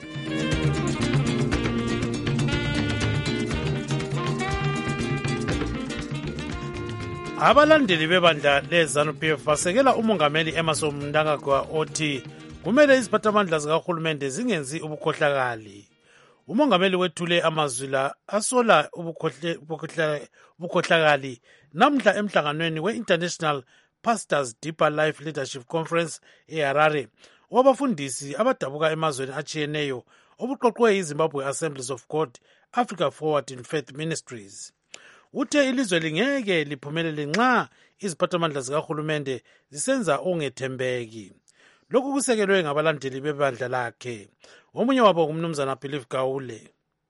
Abalandeli bebandla leZANU P F basekela umongameli Emmerson Mnangagwa othi kumele iziphathamandla zikahulumende zingenzi ubukhohlakali. Umongameli wethule amazwi la asola ubukhohlakali namhla emhlanganweni we-International Pastors Deeper Life Leadership Conference eHarare wabafundisi abadabuka emazweni achiyeneyo obuqoqwe yiZimbabwe Assemblies of God Africa Forward in Faith Ministries. Uthe ilizwe lingeke liphumelele nxa iziphathamandla zikahulumende zisenza ongethembeki. Lokhu kusekelwe ngabalandeli bebandla lakhe. Omunye wabo ngumnumzana Philip Gaule.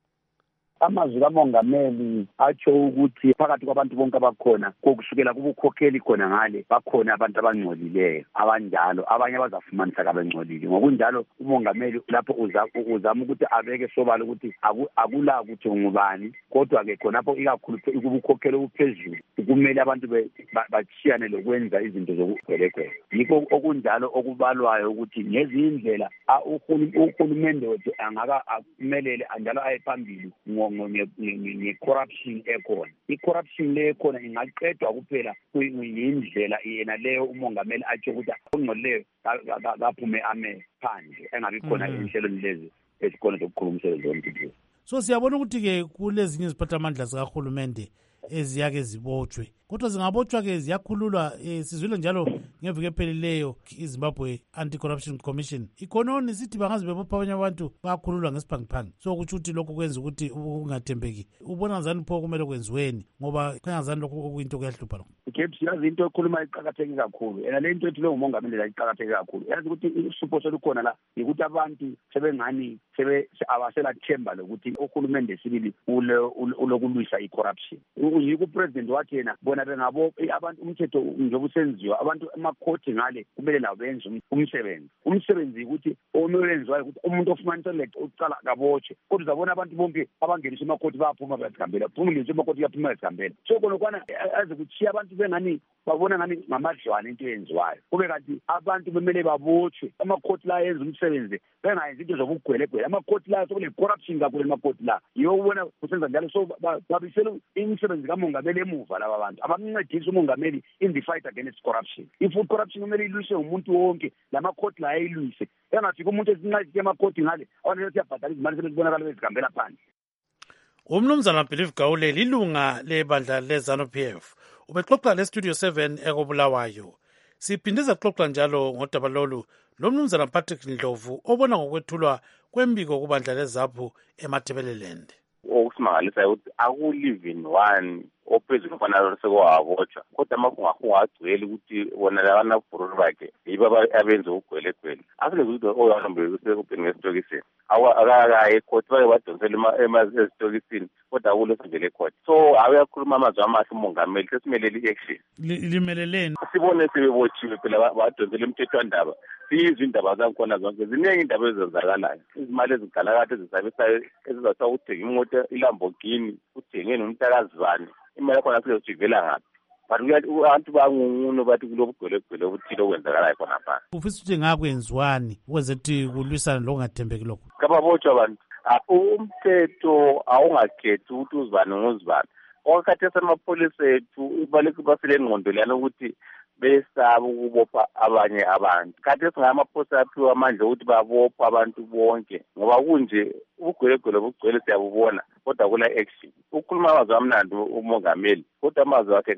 Amazwi kamongameli atsho ukuthi phakathi kwabantu bonke abakhona kokusukela kubukhokheli khona ngale bakhona abantu abangcolileyo abanjalo abanye abazafumanisa kabengcolile. Ngokunjalo umongameli lapho uzama ukuthi abeke sobala ukuthi akula ukuthi ngubani kodwa ke khonapho ikakhulu kubukhokheli obuphezulu kumele abantu bachiyane lokwenza izinto zokugwelekwela. Yikho okunjalo okubalwayo ukuthi ngezindlela uhulumende wethu angaka akumelele anjalo ayephambili nge-corruption ekhona. I-corruption le ekhona ingaqedwa kuphela kuyindlela yena leyo umongameli atsho ukuthi ongcolileyo kaphume ame phandle engabi khona inhlelweni lezi esikole zokukhuluma umsebenzi womthetho. So siyabona ukuthi-ke kulezinye iziphathamandla zikahulumende eziyake zibotshwe kodwa zingabotshwa-ke ziyakhululwa. Eh, sizwile njalo ngeviki ephelileyo iZimbabwe Anti-Corruption Commission ikhononi sithi bangazibebopha abanye abantu bayakhululwa ngesiphangiphangi. So kutsho ukuthi lokhu kwenza ukuthi ungathembeki. Ubona ngazani pho kumele kwenziweni ngoba kangazani lokhu okuyinto kuyahlupha lokho. Gibbs yazi into ekhuluma iqhakatheke kakhulu. Ena le into ethule ngumongameli la iqhakatheke kakhulu. Yazi ukuthi isipho solukhona la ukuthi abantu sebengani sebe abasela themba lokuthi uhulumende sibili ulokulwisa i-corruption. Yiko president wathi yena bona bengabo abantu umthetho njengoba usenziwa abantu emakhoti ngale kumele lawo benze umsebenzi. Umsebenzi ukuthi onowenziwayo ukuthi umuntu ofumanisa elect uqala kabotshwe kodwa uzabona abantu bonke abangeniswa emakhoti bayaphuma bayazihambela phuma nje emakhoti yaphuma bayazihambela. So konokwana aze kuchiya abantu bengani babona ngani ngamadlwana into yenziwayo kube kanti abantu bemele babotshwe. Amakhoti la yenza umsebenzi bengayenzi into zobugwele-gwele. Amakhoti la sokule corruption kakhulu emakhoti la yiyo ubona kusenza njalo. So babisela imisebenzi kamongameli emuva laba bantu abamncedisa umongameli in the fight against corruption. I-food corruption kumele ilwiswe umuntu wonke lamakhoti la ayilwise engafika umuntu esinqathi emakhoti ngale abantu siyabhadala izimali sebezibonakala bezihambela phandle. Umnumzana Philip Gaule lilunga lebandla leZANU P F ubexoxa le-Studio seven ekobulawayo. Siphinde saxoxa njalo ngodaba lolu lo mnumzana Patrick Ndlovu obona ngokwethulwa kwembiko kubandla lezaphu emathebeleland. Okusimangalisayo ukuthi akulive in one ophezulu kufanele sekowabotshwa kodwa amafungafunga agcwele ukuthi bona labanabhururu bakhe yibo abenze ugwele-gwele asilezi ukuthi oyahambe kusekupeni ngesitokisini akakaye ekhoti bake badonsela ezitokisini kodwa akulo sivele ekhoti so awuyakhuluma amazwi amahle umongameli sesimelele i-action limeleleni sibone sebebotshiwe phela badonsela imthethwandaba siyizwe indaba zakhona zonke ziningi indaba ezenzakalayo izimali ezigalakade ezisabisayo ezizathiwa uthenga imoto ilambogini uthenge nomntakazivane imali yakhona siyozivela ngaphi but abantu bangungunu bathi kulobugwele-gwele obuthile okwenzakalayo khona phana ufisa ukuthi ngakwenziwani ukwenze ukuthi kulwisane lokungathembeki lokho kababotshwa abantu umthetho awungakhethi ukuthi uzibani nguzibani okakhathesi amapholisa ethu baleke basele ngqondo leyana ukuthi besaba ukubopha abanye abantu khathesi ngayo amapholisa aphiwe amandla ukuthi babopha abantu bonke ngoba kunje ubugwele-gwele bugcwele siyabubona kodwa kula action ukhuluma amazwi amnandi umongameli kodwa amazwi akhe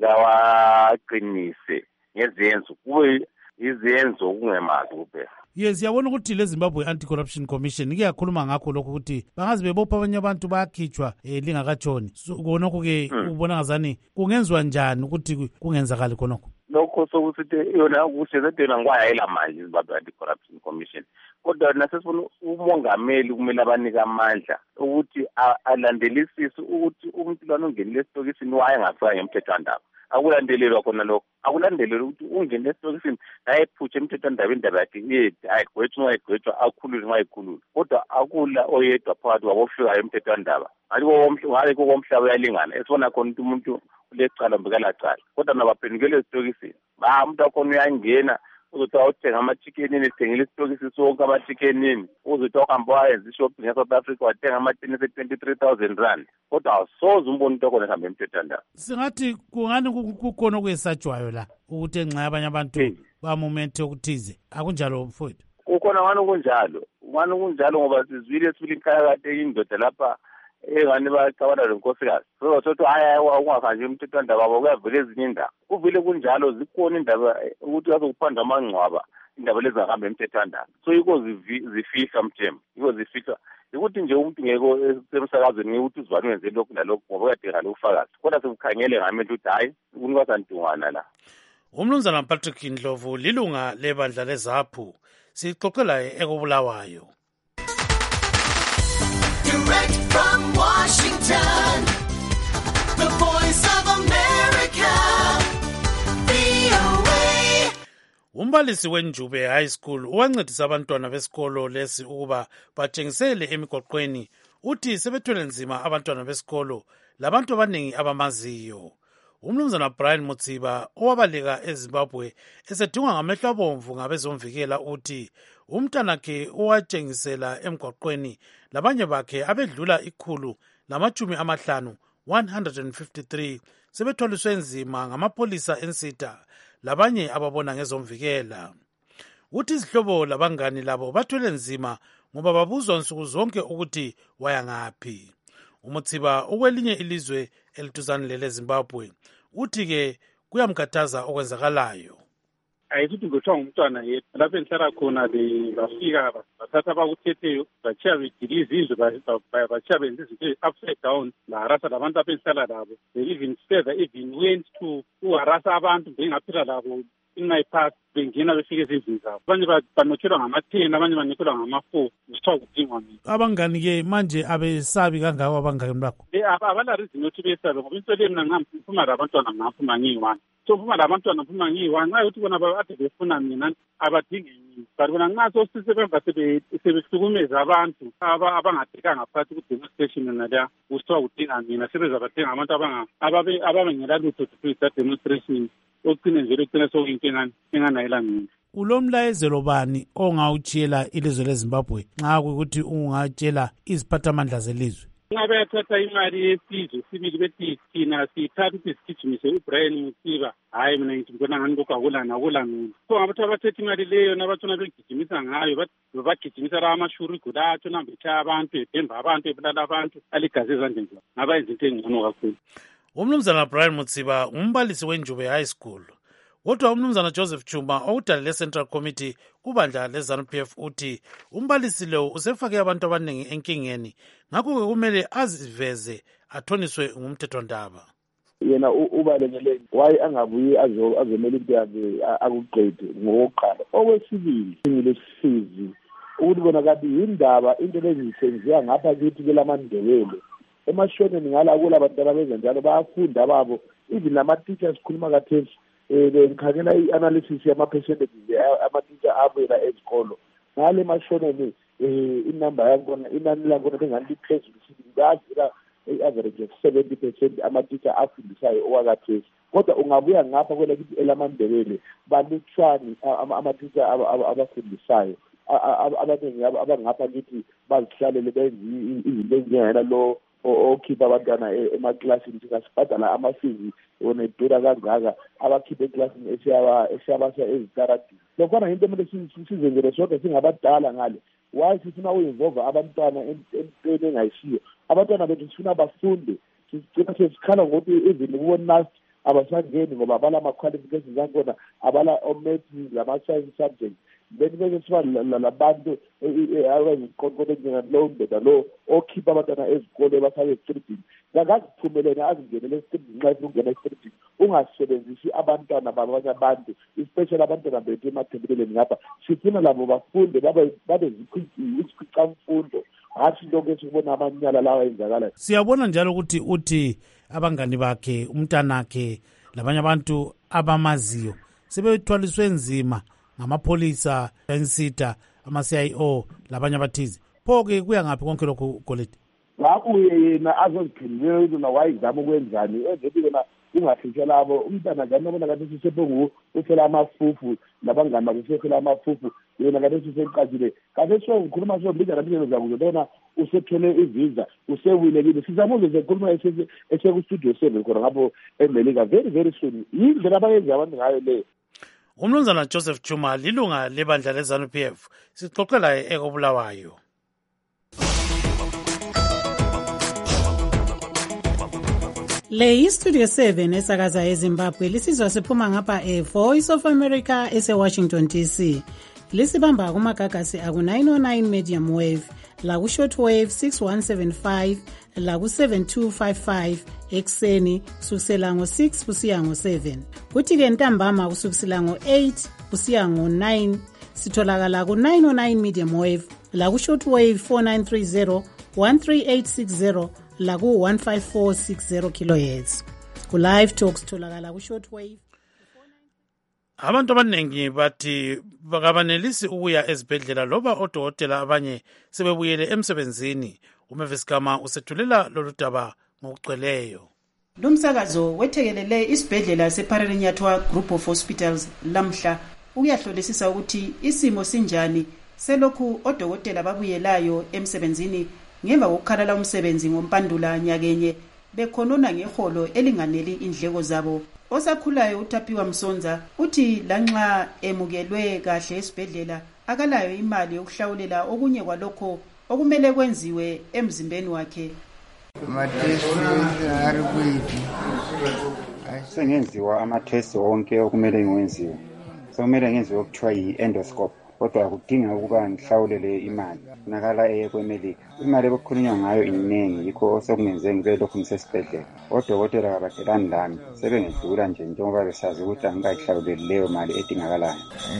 kawaqinise ngezenzo kube izenzo kungemazi kuphela. Yes, yabona ukuthi le Zimbabwe Anti-Corruption Commission iyakhuluma ngakho lokho ukuthi bangazi bebopha abanye abantu bayakhitshwa eh, lingakatshoni so konokho ke ubona ngazani kungenziwa njani ukuthi kungenzakali konokho lokho sokuthi yona kuhle zedena ngwayela manje Zimbabwe Anti-Corruption Commission kodwa nasesifuna umongameli kumele abanike amandla ukuthi alandelisise ukuthi umuntu lwana ungenile esitokisini waye ngafika ngemthethwandaba akulandelelwa khona lokho akulandelelwa ukuthi ungene esitokisini ayephutshe emthethwandaba indaba yakhe yethu ayigwetshwa ayigwetshwa akhulule ngayikhulule kodwa akula oyedwa phakathi kwabofikayo emthethwandaba ngale kokomhlaba uyalingana esibona khona ukuthi umuntu ulecala mbekalacala kodwa nabaphendukele esitokisini ba umuntu akhona uyangena uzothi awuthenga ama-chickenini ethengile isitokisi sonke ama-chickenini uzothi awuhamba wayenza ishopping e-South Africa wathenga ama-tin ese-twenty-three thousand rand kodwa awusoze umbone into akhona ehambe emthethwandaba singathi kungani kukhona okuyesatshwayo la ukuthi enxa abanye abantu bamomente okuthize akunjalo mfowethu kukhona ngani kunjalo ngani kunjalo ngoba sizwile sibili inkhalakade indoda lapha engani bacabana lenkosikazi so sothi hayi ungakhanji umthethwandaba wabo kuyavela ezinye indaba kuvile kunjalo zikhona indaba ukuthi azokuphandwa amangcwaba indaba lezi ngahamba emthethwandaba so yiko zifihla mthembu yiko zifihla ukuthi nje umuntu ngeko semsakazweni ukuthi uzibani wenze lokhu nalokhu ngoba uyadinga lokufakazi kodwa sekukhangele ngamehlo ukuthi hayi kunikasantungwana la. Umnumzana Patrick Ndlovu lilunga lebandla lezaphu sixoxela ekubulawayo. Direct from Washington, the voice of America, V O A. Umbalisi wenjube high school uwancedisa abantwana besikolo lesi ukuba batshengisele emigoqweni uthi sebethwele nzima abantwana besikolo labantu abaningi abamaziyo. Umnumzana Brian Mutsiba owabaleka eZimbabwe esedungwa ngamehlo abomvu ngabezomvikela uthi umntanakhe owatshengisela emgwaqweni labanye bakhe abedlula ikhulu namachumi amahlanu one hundred fifty-three sebethwaliswe nzima ngamapolisa ensita labanye ababona ngezomvikela. Uthi izihlobo labangani labo bathwele nzima ngoba babuzwa nsuku zonke ukuthi waya ngaphi. Umutsiba ukwelinye ilizwe eliduzane leleZimbabwe uthi ke kuyamkhathaza okwenzakalayo. Ayikuthi ngothiwa ngumntwana yethu lapho endihlala khona bafika bathatha abakuthetheyo batshiya bediliza izwe batshiya benza izinto ezi-upside down baharasa labantu apho endihlala labo they even further even went to uharasa abantu bengaphila labo in my past bengena befike ezindlini zabo abanye banotshelwa ngama-ten abanye banikelwa ngama-four kuthiwa kudingwa mina. Abangani-ke manje abesabi kangako abangani bakho? Um abala reason yokuthi besabe ngoba into le mina ngamphuma labantwana ngaphuma ngiyi-one so mphuma labantwana phuma ngiyi-one nxa yokuthi bona ade befuna mina abadinge mina but bona nxa sosisebemva sebehlukumeza abantu abangadekanga phakathi ku-demonstration naleya kuthiwa kudinga mina sebezabadinga abantu ababengela lutho to do that demonstration okucine nje lokugcina sokuyinto enganayela mina. Ulomlayezelo bani ongawutshiyela ilizwe leZimbabwe nxa kuyikuthi ungatshela iziphathamandla zelizwe? Nxa bayathatha imali yesizwe sibili bethi thina siyithatha ukuthi sigijimise uBrian Mutsiba hayi mina ngithi ngibona ngani lokhu akulana akulangina so ngabathi abathetha imali leyo nabathona begijimisa ngayo bagijimisa lawo amashurigu la athona betshaya abantu edemba abantu ebulala abantu aligazi ezandleni zabo ngaba izinto engcono kakhulu. Umnumzana Brian Mutsiba umbalisi wenjube high school Kodwa umnumzana Joseph Chuma owudalele Central Committee kubandla leZANU-P F uthi umbalisi lo usefake abantu abaningi enkingeni, ngakho-ke kumele aziveze athoniswe ngumthethwandaba. Yena ubalekele waye angabuyi azomela into yakhe akuqede ngokuqala. Okwesibili ngilesifizi ukuthi bona kanti yindaba into lezisenziwa ngapha kithi kelaMandebele emashoneni ngala kula bantwana bezenjalo bayafunda babo, even lama-teachers khuluma kathesi bengikhangela i-analysis yama-percentages ama-teacher abuyela ezikolo ngale mashoneni inamba yakhona inani lakhona lengani liphezulu sithi bayazira i-average of seventy percent ama-teacher afundisayo owakathesi. Kodwa ungabuya ngapha kwelakithi elaMandebele balutshwane ama-teacher abafundisayo abaningi abangapha kithi bazihlalele benze izinto ezinjengana lo okhipha abantwana emaklasini singasibhadala amasizi wona idura kangaka abakhipha eklasini esiyabasa ezitaradini. Lokwana yinto emele sizenzele sodwa singabadala ngale. Why sifuna uyinvolva abantwana entweni engayisiyo? Abantwana bethu sifuna bafunde, sigcina sesikhala ngokuthi even kubo-nast abasangeni ngoba abala ama-qualifications akhona, abala o-medicine lama-science subjects. Then bese siba labantu abaziqoqoqo njengalowo ndoda lo okhipha abantwana ezikole bafake estridini. Ngakaziphumelele azingenele estridini nxa ifuna ukungena estridini, ungasebenzisi abantwana babanye abantu, especially abantwana bethu emathempeleni ngapha. Sifuna labo bafunde babe izikhwicamfundo, hatshi lonke sikubona amanyala lawa enzakalayo. Siyabona njalo ukuthi uthi abangani bakhe, umntanakhe labanye abantu abamaziyo sebethwaliswe nzima ngamapolisa, ensita, ama-C I O labanye abathize. Pho-ke kuya ngaphi konke lokhu Goleti? Ngakho yena azoziphendulele ukuthi na wayizama ukwenzani enzethi yena ungahlutshwa labo umntana njani nobona kanti sisepho ufela amafufu labangani bakhe sefela amafufu yena kanti siseqatshile kanti so ngikhuluma so mbija kanti zakuzo bona usethole ivisa usewilekile sizamuze ngikhuluma esekustudio seven khona ngapho eMelika very very soon yindlela abayenza abantu ngayo leyo. Umnumzana Joseph Chuma lilunga lebandla leZANU-P F sixoxela ekobulawayo. Le iStudio seven esakaza eZimbabwe lisizwa siphuma ngapha eVoice of America eseWashington D C. Lisibamba kumagagasi aku nine oh nine medium wave, la ku shortwave six one seven five, la ku seven two five five ekseni kusukela ngo six kusiya ngo seven. Kuthi ke ntambama kusukela ngo eight kusiya ngo nine sitholakala ku nine oh nine medium wave, la ku shortwave four nine three zero, one three eight six zero, la ku one five four six zero kilohertz. Ku live talks tholakala ku shortwave. Abantu abaningi bathi bakabanelisi ukuya ezibhedlela loba odokotela abanye sebebuyele emsebenzini. Umeviskama usethulela lolu daba ngokugcweleyo. Lumsakazo wethekelele isibhedlela sePararinyatwa Group of Hospitals lamhla uyahlolisisa ukuthi isimo sinjani selokhu odokotela babuyelayo emsebenzini ngemva kokukhalala umsebenzi ngompandula nyakenye bekhonona ngeholo elinganeli indleko zabo. Osakhulayo uTapiwa Msonza uthi lanxa emukelwe kahle esibhedlela akalayo imali yokuhlawulela okunye kwalokho okumele kwenziwe emzimbeni wakhe. Sengenziwa ama-test wonke okumele ngiwenziwe. Sokumele ngenziwe okuthiwa yi-endoscope. Kodwa kudinga ukuba ngihlawulele imali. Nakala eye kweMelika. Imali ekukhulunywa ngayo iningi yikho osokungenze ngibe lokhu ngisesibhedlela. Odokotela kabadelani lami sebengedlula nje njengoba besazi ukuthi angikayihlawuleli leyo mali edingakalayo.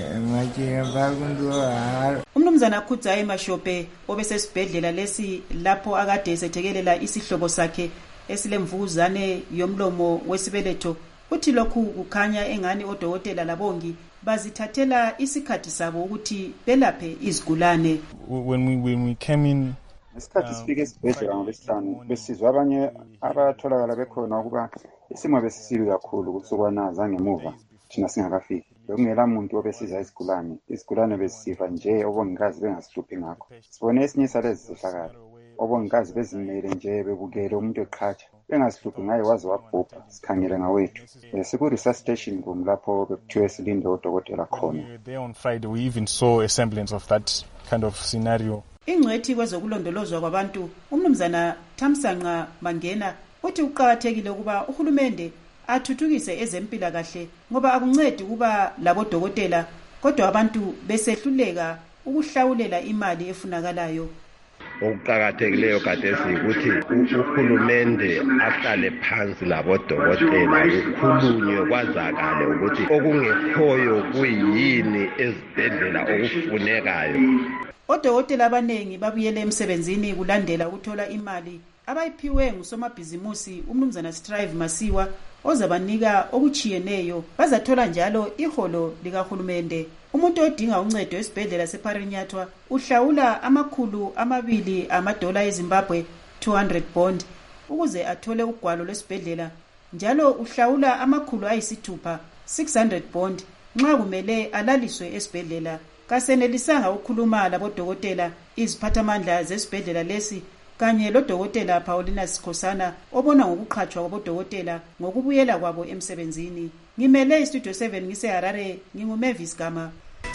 Umnumzana Khudzayi Mashope obesesibhedlela lesi lapho akade esethekelela isihlobo sakhe esilemvukuzane yomlomo wesibeletho uthi lokhu kukhanya engani odokotela labongi bazithathela isikhathi sabo ukuthi belaphe izigulane. When we when we came in isikhathi sifike esibhedlela ngolesihlanu besizwa abanye abatholakala bekhona ukuba isimo besisibi kakhulu kusukwana zangemuva thina singakafiki. Bekungela muntu obesiza isigulane, isigulane besisifa nje obongikazi bengasihluphi ngakho. Sibone esinye salezi zehlakalo obongikazi bezimele nje bebukele umuntu eqhatsha bengasihluphi ngaye waze wabhubha sikhangele ngawethu. Siku-resuscitation room lapho bekuthiwe silinde odokotela khona. There on Friday we even saw a semblance of that kind of scenario. Ingcwethi kwezokulondolozwa kwabantu umnumzana Thamsanqa Mangena uthi uqhakathekile ukuba uhulumende athuthukise ezempilakahle ngoba akuncedi kuba labodokotela kodwa abantu besehluleka ukuhlawulela imali efunakalayo. Okuqakathekileyo kadesi ukuthi uhulumende ahlale phansi labodokotela kukhulunywe kwazakale ukuthi okungekhoyo kuyini ezibhedlela okufunekayo. Odokotela abanengi babuyele emsebenzini kulandela ukuthola imali abayiphiwe ngusomabhizimusi umnumzana Strive Masiwa ozabanika okuchiyeneyo. Bazathola njalo iholo likahulumende. Umuntu odinga uncedo esibhedlela sePharenyathwa uhlawula amakhulu amabili amadola eZimbabwe two hundred bond ukuze athole ugwalo lwesibhedlela, njalo uhlawula amakhulu ayisithupha six hundred bond nxa kumele alaliswe esibhedlela. Kasenelisanga ukukhuluma labodokotela iziphathamandla zesibhedlela lesi kanye lodokotela Paulina Sikhosana obona ngokuqhatshwa kwabodokotela ngokubuyela kwabo emsebenzini. Ngimele iStudio seven ngiseHarare, nginguMavis Gama.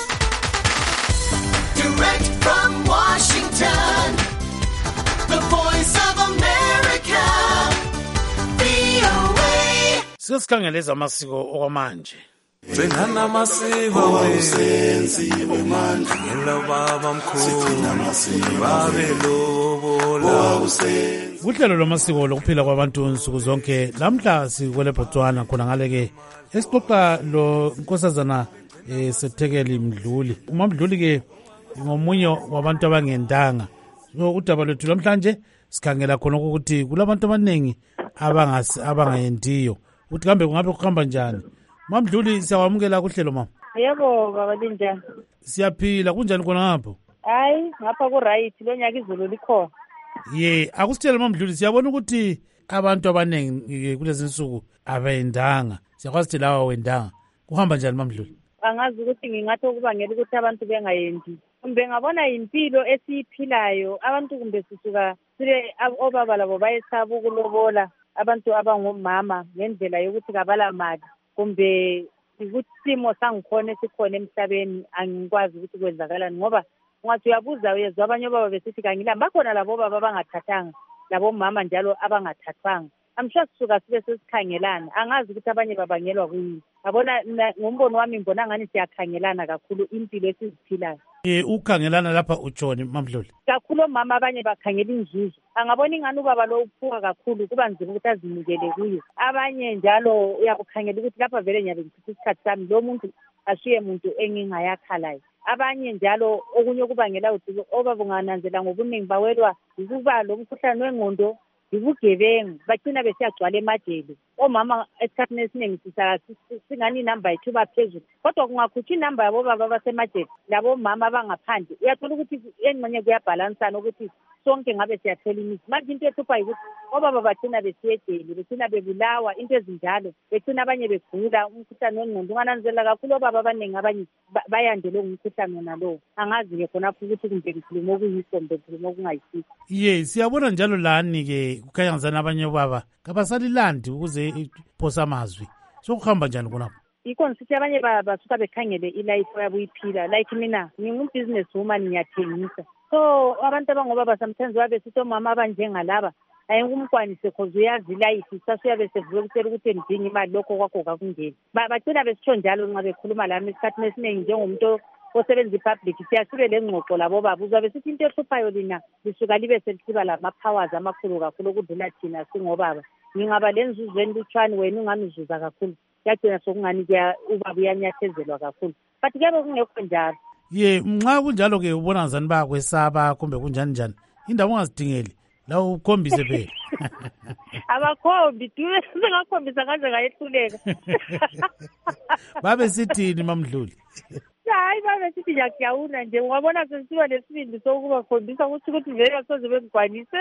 Direct from Washington, the voice of America, V O A. Sisikhangeleza amasiko okwamanje. Singana masiko wesenziwe manje ngelo baba mkhulu babelobola usenzi. Uhlelo lwamasiko lokuphila kwabantu nsuku zonke lamhla sikwele Botswana khona ngale ke esixoxa lo nkosazana eh Sethekeli Mdluli. uMamdluli ke ngomunye wabantu abangendanga. So udaba lwethu namhlanje sikhangela khona ukuthi kulabantu abanengi abangasi abangayendiyo. Uthi kambe kungabe kuhamba njani? Mamdluli siyawamukela kuhlelo mama. Yebo baba linjani? Siyaphila kunjani khona ngapho? Hayi ngapha ku right lo nyaka izulu likhona. Ye akusitshela Mamdluli siyabona ukuthi abantu abanengi kulezi insuku abayendanga. Siyakwazi ukuthi lawa wendanga. Kuhamba njani Mamdluli? Angazi ukuthi ngingathi ukubangela ukuthi abantu bengayendi. Kumbe ngabona impilo esiyiphilayo abantu kumbe sisuka sile obaba labo bayesaba ukulobola abantu abangomama ngendlela yokuthi kabala mali. Kumbe ukuthi simo sangikhona esikhona emhlabeni angikwazi ukuthi kwenzakalani ngoba ungathi uyabuza uyezwa abanye baba besithi kangila bakhona labo baba abangathathanga labo mama njalo abangathathwanga. Amsha sisuka sibe sesikhangelana angazi ukuthi abanye babangelwa kuyini. Ngabona ngombono wami ngibona ngani siyakhangelana kakhulu impilo esiziphilayo. Eh ukhangelana lapha uJohn Mamdluli. Kakhulu omama abanye bakhangela inzuzo. Angabona ingani ubaba lo uphuka kakhulu kuba nzima ukuthi azinikele kuyo. Abanye njalo uyakukhangela ukuthi lapha vele nyabe ngithatha isikhathi sami lo muntu ashiye umuntu engingayakhala. Abanye njalo okunye kubangela ukuthi obaba ungananzela ngobuningi bawelwa ukuba lo mkhuhlane wengqondo ibugebengu bagcina besiyagcwala emajele. Omama esikhathini esiningi sisaka singani inamba yethu baphezulu kodwa kungakhutshwa inamba yabo baba basemajele labo mama abangaphandle uyathola ukuthi engxenye kuyabhalansana ukuthi sonke ngabe siyathola imizi. Manje into ehlupha ukuthi obaba bagcina besiyedele begcina bebulawa into ezinjalo begcina abanye begula umkhuhlane wengqondo. Ungananzela kakhulu obaba abaningi abanye bayandele ngumkhuhlane nalowo. Angazi-ke khonapho ukuthi kumbe ngikhuluma okuyikho kumbe ngikhuluma okungayisiko. Ye siyabona njalo lani ke kukhanya ngizana abanye obaba kabasalilandi ukuze iphosa amazwi. Sokuhamba njani khonapho? Yikho ngithi abanye basuka bekhangele ilife yabo iphila like mina ngingu-business woman ngiyathengisa. So abantu abangobaba sometimes babe sithi omama abanjengalaba ayingumkwanise cause uyazi ilife sasuyabe sevukisela ukuthi endinga imali lokho kwakho kakungeni. Bagcina besitsho njalo nxa bekhuluma lami esikhathini esiningi njengomuntu osebenza ipublic siyasibe lengxoxo labo baba uzabe sithi into ehluphayo lina lisuka libe selisiba lama-powers amakhulu kakhulu ukudlula thina singobaba. Ngingaba lenzuzo enilutshwane wena ungamizuza kakhulu yagcina sokungani ubaba uyanyathezelwa kakhulu but kuyabe kungekho njalo. Ye nxa kunjalo ke ubona ngazani bayakwesaba kumbe kunjani njani indaba ungazidingeli la ukhombise phela. Abakhombi dume singakhombisa kanje ngayehluleka. Babe sithini Mamdluli? Hayi babe sithi ngiyakuyawuna nje ungabona sesiba lesibindi sokubakhombisa ukuthi ukuthi vele asoze bengigwanise.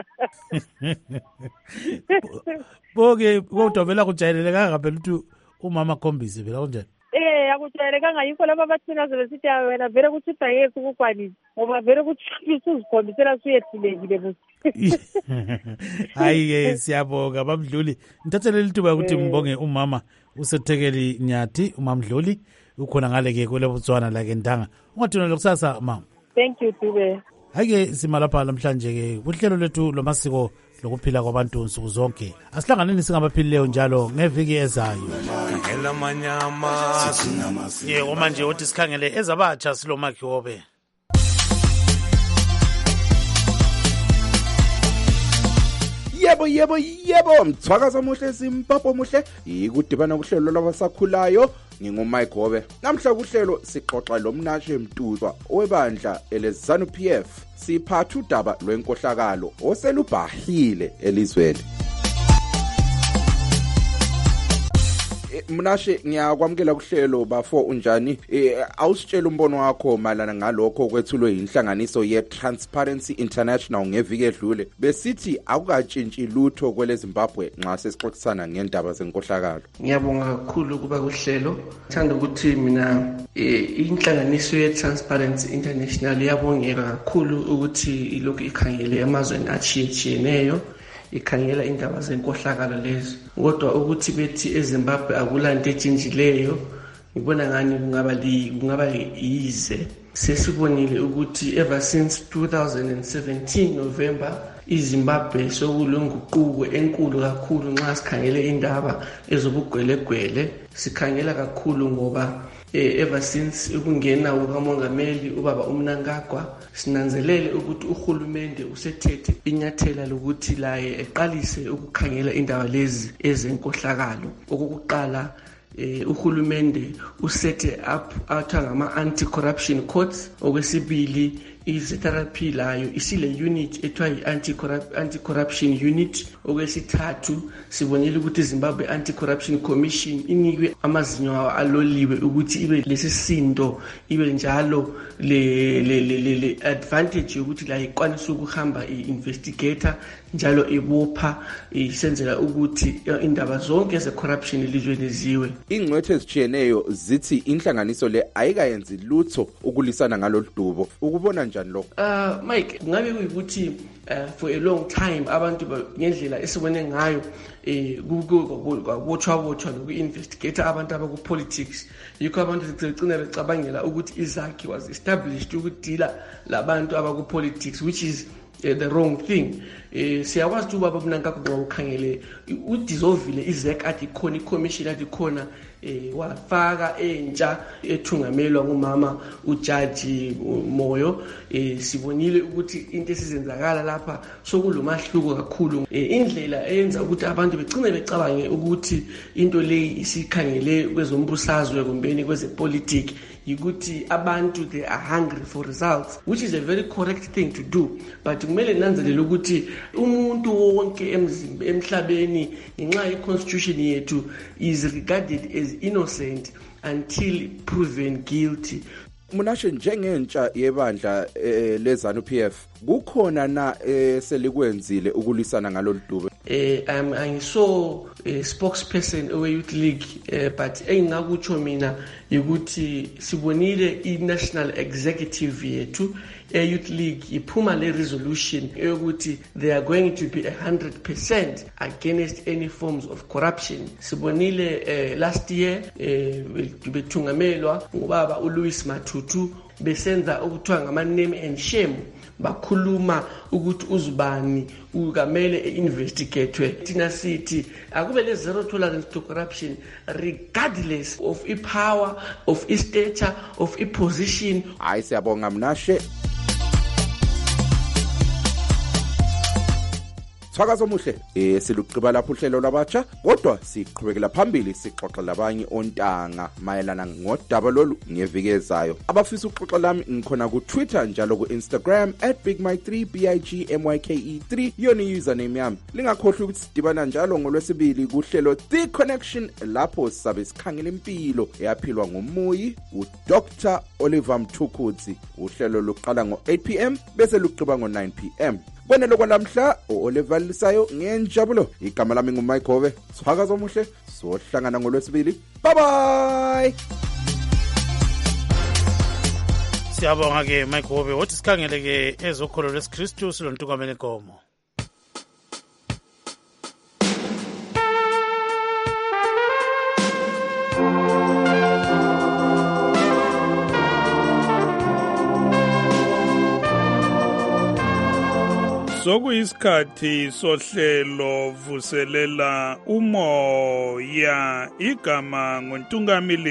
Boke kodwa vela kujayeleleka ngaphela ukuthi umama khombise vela kunjani? Eh akujayelekanga yikho laba bathina sebesithi wena vele kuthi utayeke ukukwanisa ngoba vele kuthi usuzikhombisela suyethilekile busi. Hayi ke siyabonga Mamdluli. Ngithathele lithuba ukuthi ngibonge umama uSethekeli Nyathi uMamdluli ukhona ngale ke kule Botswana la ke ndanga. Ungathina lokusasa mama. Thank you Dube. Hayi ke simalapha namhlanje ke kuhlelo lethu lomasiko lokuphila kwabantu nsuku zonke. Asihlanganeni singabaphilileyo njalo ngeviki ezayo. Yebo manje uthi sikhangele ezabatsha silo Makhobe. Yebo yebo yebo mthwakazo omuhle Zimbabwe omuhle ikudibana kuhlelo labasakhulayo nginguMakhobe. Namhla kuhlelo sixoxa lomnashe Mtuzwa owebandla eleZANU P F siphatha udaba lwenkohlakalo oselubhahile elizweni. Mnashe ngiyakwamukela kuhlelo bafo unjani awusitshela umbono wakho malana ngalokho kwethulwe inhlanganiso ye Transparency International ngeviki edlule besithi akukatshintshi lutho kwele Zimbabwe nxa sesixoxisana ngendaba zenkohlakalo. Ngiyabonga kakhulu kuba kuhlelo ngithanda ukuthi mina inhlanganiso ye Transparency International yabongeka kakhulu ukuthi ilokhu ikhangele amazweni achiyechiyeneyo ikhangela indaba zenkohlakalo lezi kodwa ukuthi bethi eZimbabwe akulanto etshintshileyo ngibona ngani kungaba li kungaba yize sesibonile ukuthi ever since two thousand seventeen November iZimbabwe sokulunguquko enkulu kakhulu nxa sikhangele indaba ezobugwelegwele sikhangela kakhulu ngoba ever since ukungena ukamongameli ubaba uMnangagwa sinanzelele ukuthi uhulumende usethethe inyathela lokuthi laye eqalise ukukhangela indaba lezi ezenkohlakalo. Okokuqala eh uhulumende usethe up atha ngama anti-corruption courts. Okwesibili izetherapy layo isile unit ethiwa i-anti-corruption unit. Okwesithathu sibonile ukuthi iZimbabwe Anti-Corruption Commission inikwe amazinyo aloliwe ukuthi ibe lesisindo ibe njalo le le le advantage ukuthi la ikwanisa ukuhamba i-investigator njalo ibopha isenzela ukuthi indaba zonke ze-corruption elizweni ziwe. Ingcwethe ezijiyeneyo zithi inhlanganiso le ayikayenzi lutho ukulisana ngalolu dubo. Ukubona njani lokho? Uh Mike, ngabe kuyikuthi uh, for a long time abantu ngendlela esibone ngayo eh kubotshwa botshwa noku-investigator abantu abaku-politics yikho abantu sigcina becabangela ukuthi izakhi was established ukudila labantu abaku-politics which is Uh, the wrong thing. Eh siyakwazi ukuthi ubaba Mnangagwa nxa ukhangele udissolvile izek athi khona i-commission athi khona eh wafaka entsha ethungamelwa ngumama uJaji Moyo. Eh sibonile ukuthi into esizenzakala lapha sokulomahluko kakhulu. Eh indlela eyenza ukuthi abantu begcine becabange ukuthi into leyi isikhangele kwezombusazwe kumbeni kwezepolitiki yikuthi abantu they are hungry for results, which is a very correct thing to do, but kumele nanzelele ukuthi umuntu wonke emhlabeni ngenxa ye-constitution yethu is regarded as innocent until proven guilty. Munashe njengentsha yebandla eh, leZANU P F kukhona na eh, selikwenzile ukulisana ngalolu dubo? Eh um angiso a spokesperson owe Youth League uh, but engakutsho mina ukuthi sibonile i-National Executive yethu e-Youth League iphuma le resolution eyokuthi they are going to be one hundred percent against any forms of corruption. Sibonile uh, last year uh, bethungamelwa ngubaba uLouis Matutu besenza ukuthiwa ngama name and shame bakhuluma ukuthi uzibani ukamele investigatwe. Thina sithi akube le zero tolerance to corruption regardless of i power, of i stature, of i position. Hayi siyabonga Mnashe. Thakazo muhle eh siluqhiba lapho uhlelo labatsha kodwa siqhubekela phambili sixoxa labanye ontanga mayelana ngodaba lolu ngeviki ezayo. Abafisa ukuxoxa lami ngikhona ku Twitter njalo ku Instagram at big mike three b i g m y k e three yona username yami. Lingakhohlwa ukuthi sidibana njalo ngolwesibili kuhlelo The Connection lapho sabe sikhangela impilo eyaphilwa ngomuyi uDoctor Oliver Mthukutsi. Uhlelo luqala ngo eight p m bese luqhiba ngo nine p m Kwenelo kwalamhla uOliver Lisayo ngenjabulo. Igama lami nguMakhobe. Thakazo omuhle sohlangana ngolwesibili. Bye bye. Siyabonga ke Makhobe wathi sikhangele ke ezokholo lesiKristu silontukamene Nkomo. sokuyisikhathi sohlelo vuselela umoya igama nguNtungamili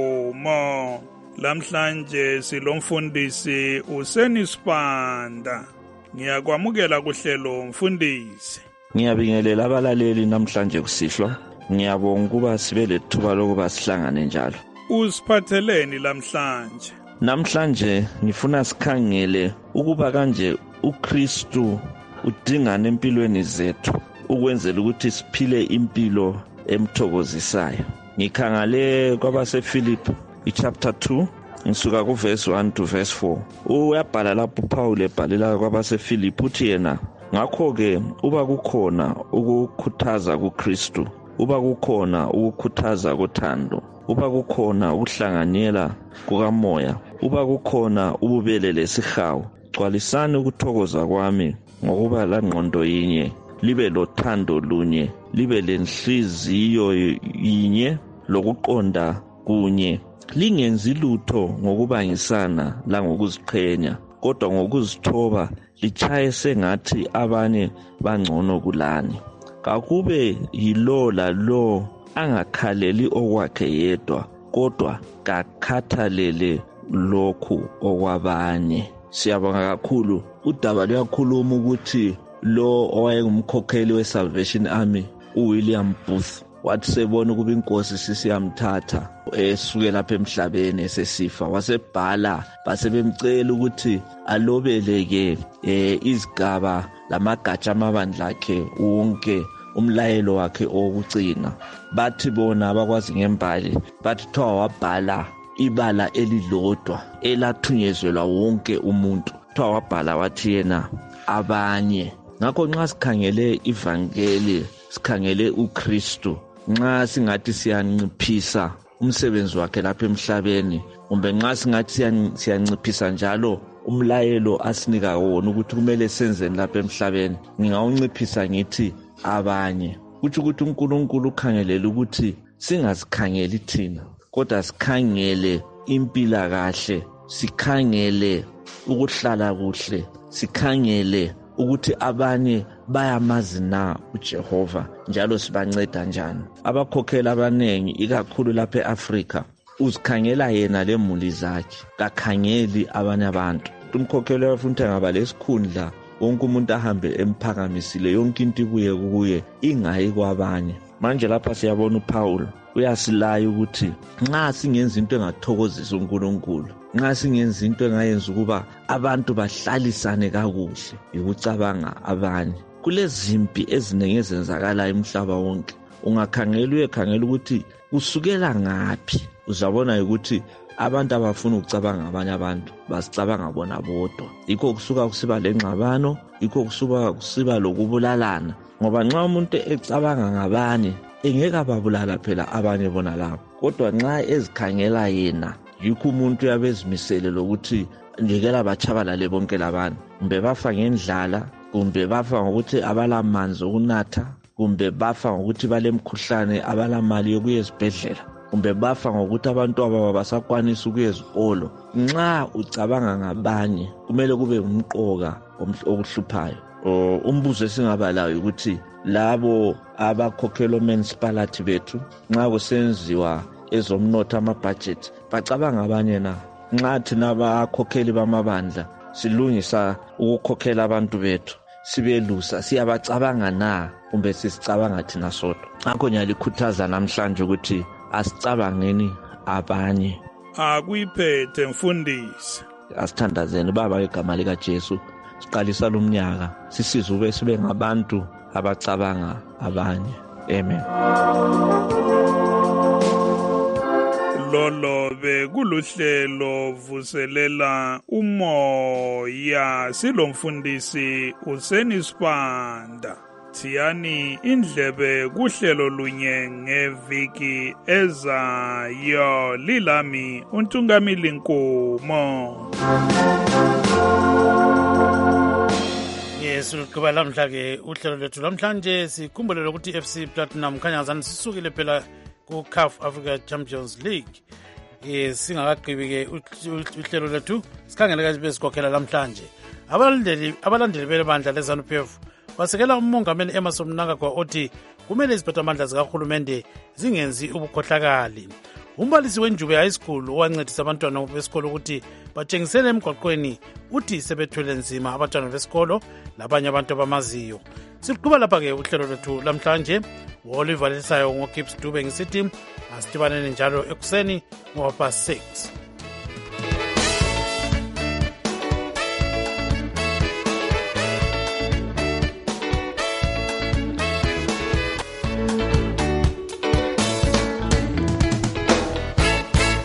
Nkomo. Lamhlanje silomfundisi uSeni Sibanda. Ngiyakwamukela kuhlelo mfundisi. Ngiyabingelela abalaleli namhlanje kusihlwa. Ngiyabonga ukuba sibe lethuba lokuba sihlangane njalo. Usiphatheleni lamhlanje? Namhlanje ngifuna sikhangele ukuba kanje uKristu udingana empilweni zethu ukwenzela ukuthi siphile impilo emthokozisayo. Ngikhangale kwabaseFilipi ichapter two ngisuka kuverse one to verse four. Uyabhala lapho uPaul ebhalela kwabaseFilipi uthi yena ngakho ke uba kukhona ukukhuthaza kuKristu, uba kukhona ukukhuthaza kothando, uba kukhona ukuhlanganyela kukamoya, uba kukhona ububele lesihawu, gcwalisani ukuthokoza kwami ngokuba la ngqondo yinye, libe lothando lunye, libe lenhliziyo yinye lokuqonda kunye. Lingenzi lutho ngokubangisana la ngokuziqhenya, kodwa ngokuzithoba lichaye sengathi abanye bangcono kulani. Kakube yilo la lo angakhaleli okwakhe yedwa, kodwa kakhathalele lokhu okwabanye. Siyabonga kakhulu udaba luyakhuluma ukuthi lo owayengumkhokheli weSalvation Army uWilliam Booth wathi sebona ukuba inkosi sisiyamthatha esuke lapha emhlabeni esesifa, wasebhala basebemcela ukuthi alobeleke izigaba lamagatsha amabandla akhe wonke umlayelo wakhe okugcina. Bathi bona abakwazi ngembali bathi thowa wabhala ibala elilodwa elathunyezwelwa wonke umuntu, thowa wabhala wathi yena abanye. Ngakho nxa sikhangele ivangeli, sikhangele uKristu, nxa singathi siyanciphisa umsebenzi wakhe lapha emhlabeni, kumbe nxa singathi siyanciphisa njalo umlayelo asinika wona ukuthi kumele senzeni lapha emhlabeni, ngingawunciphisa ngithi abanye. Kuthi ukuthi uNkulunkulu ukhangelela ukuthi singasikhangeli thina, kodwa sikhangele impila kahle, sikhangele ukuhlala kuhle, sikhangele ukuthi abanye bayamazi na uJehova njalo sibanceda njani. Abakhokheli abanengi ikakhulu lapha eAfrika uzikhangela yena lemuli zakhe, kakhangeli abanye abantu. Umkhokheli wafuna ngaba lesikhundla wonke umuntu ahambe emphakamisile, yonke into ibuye kuye ingayi kwabanye. Manje lapha siyabona uPaul uyasilaya ukuthi nxa singenza into engathokozisa uNkulunkulu, nxa singenza into engayenza ukuba abantu bahlalisane kakuhle, ukucabanga abanye. Kulezimpi eziningi ezenzakala emhlaba wonke. Ungakhangela uyekhangela ukuthi kusukela ngaphi, uzabona ukuthi abantu abafuna ukucabanga abanye abantu basicabanga bona bodwa. Yikho kusuka kusiba lengxabano, yikho kusuka kusiba lokubulalana, ngoba nxa umuntu ecabanga ngabanye engeke ababulala phela abanye bona lapho, kodwa nxa ezikhangela yena yikho umuntu uyabezimisele lokuthi njekela bachabalale bonke labantu, kumbe bafa ngendlala, kumbe bafa ngokuthi abalamanzi okunatha, kumbe bafa ngokuthi balemkhuhlane abalamali yokuya esibhedlela, kumbe bafa ngokuthi abantu ababa basakwanisa ukuya ezikolo. Nxa ucabanga ngabanye kumele kube umqoka okuhluphayo. Umbuzo esingaba lawo ukuthi labo abakhokhela municipality bethu nxa kusenziwa ezomnotho ama-budget bacabanga abanye na? Nxa thina abakhokheli bamabandla silungisa ukukhokhela abantu bethu sibelusa, siyabacabanga na kumbe sisicabanga thina sodwa? Ngakho ngiyalikhuthaza namhlanje ukuthi asicabangeni abanye. Akuyiphethe mfundisi. Asithandazeni baba igama lika Jesu. Siqalisa lo mnyaka sisize ube sibe ngabantu abacabanga abanye. Amen. Lolo bekuluhlelo vuselela umoya, silomfundisi uSeni Sibanda. Thiyani indlebe kuhlelo lunye ngeviki ezayo. Lilami uNtungamili Nkomo. Yes, uqhuba lamhla ke uhlelo lethu namhlanje sikhumbulele ukuthi i-F C Platinum khanya ngazani sisukile phela ku-C A F Africa Champions League. Eh singakagqibi ke uhlelo lethu sikhangele kahle besikhokhela namhlanje. abalandeli abalandeli belebandla le-ZANU-P F basekela umongameli Emmerson Mnangagwa othi kumele iziphathamandla zikahulumende zingenzi ubukhohlakali. Umbalisi wenjube high school owancedisa abantwana besikolo ukuthi batshengisele emgwaqweni uthi sebethwele nzima abantwana besikolo labanye abantu abamaziyo. Siqhuba lapha-ke uhlelo lwethu lamhlanje. Oliver Lisayo ngoGibbs Dube ngisithi asidibaneni njalo ekuseni ngo-half past six.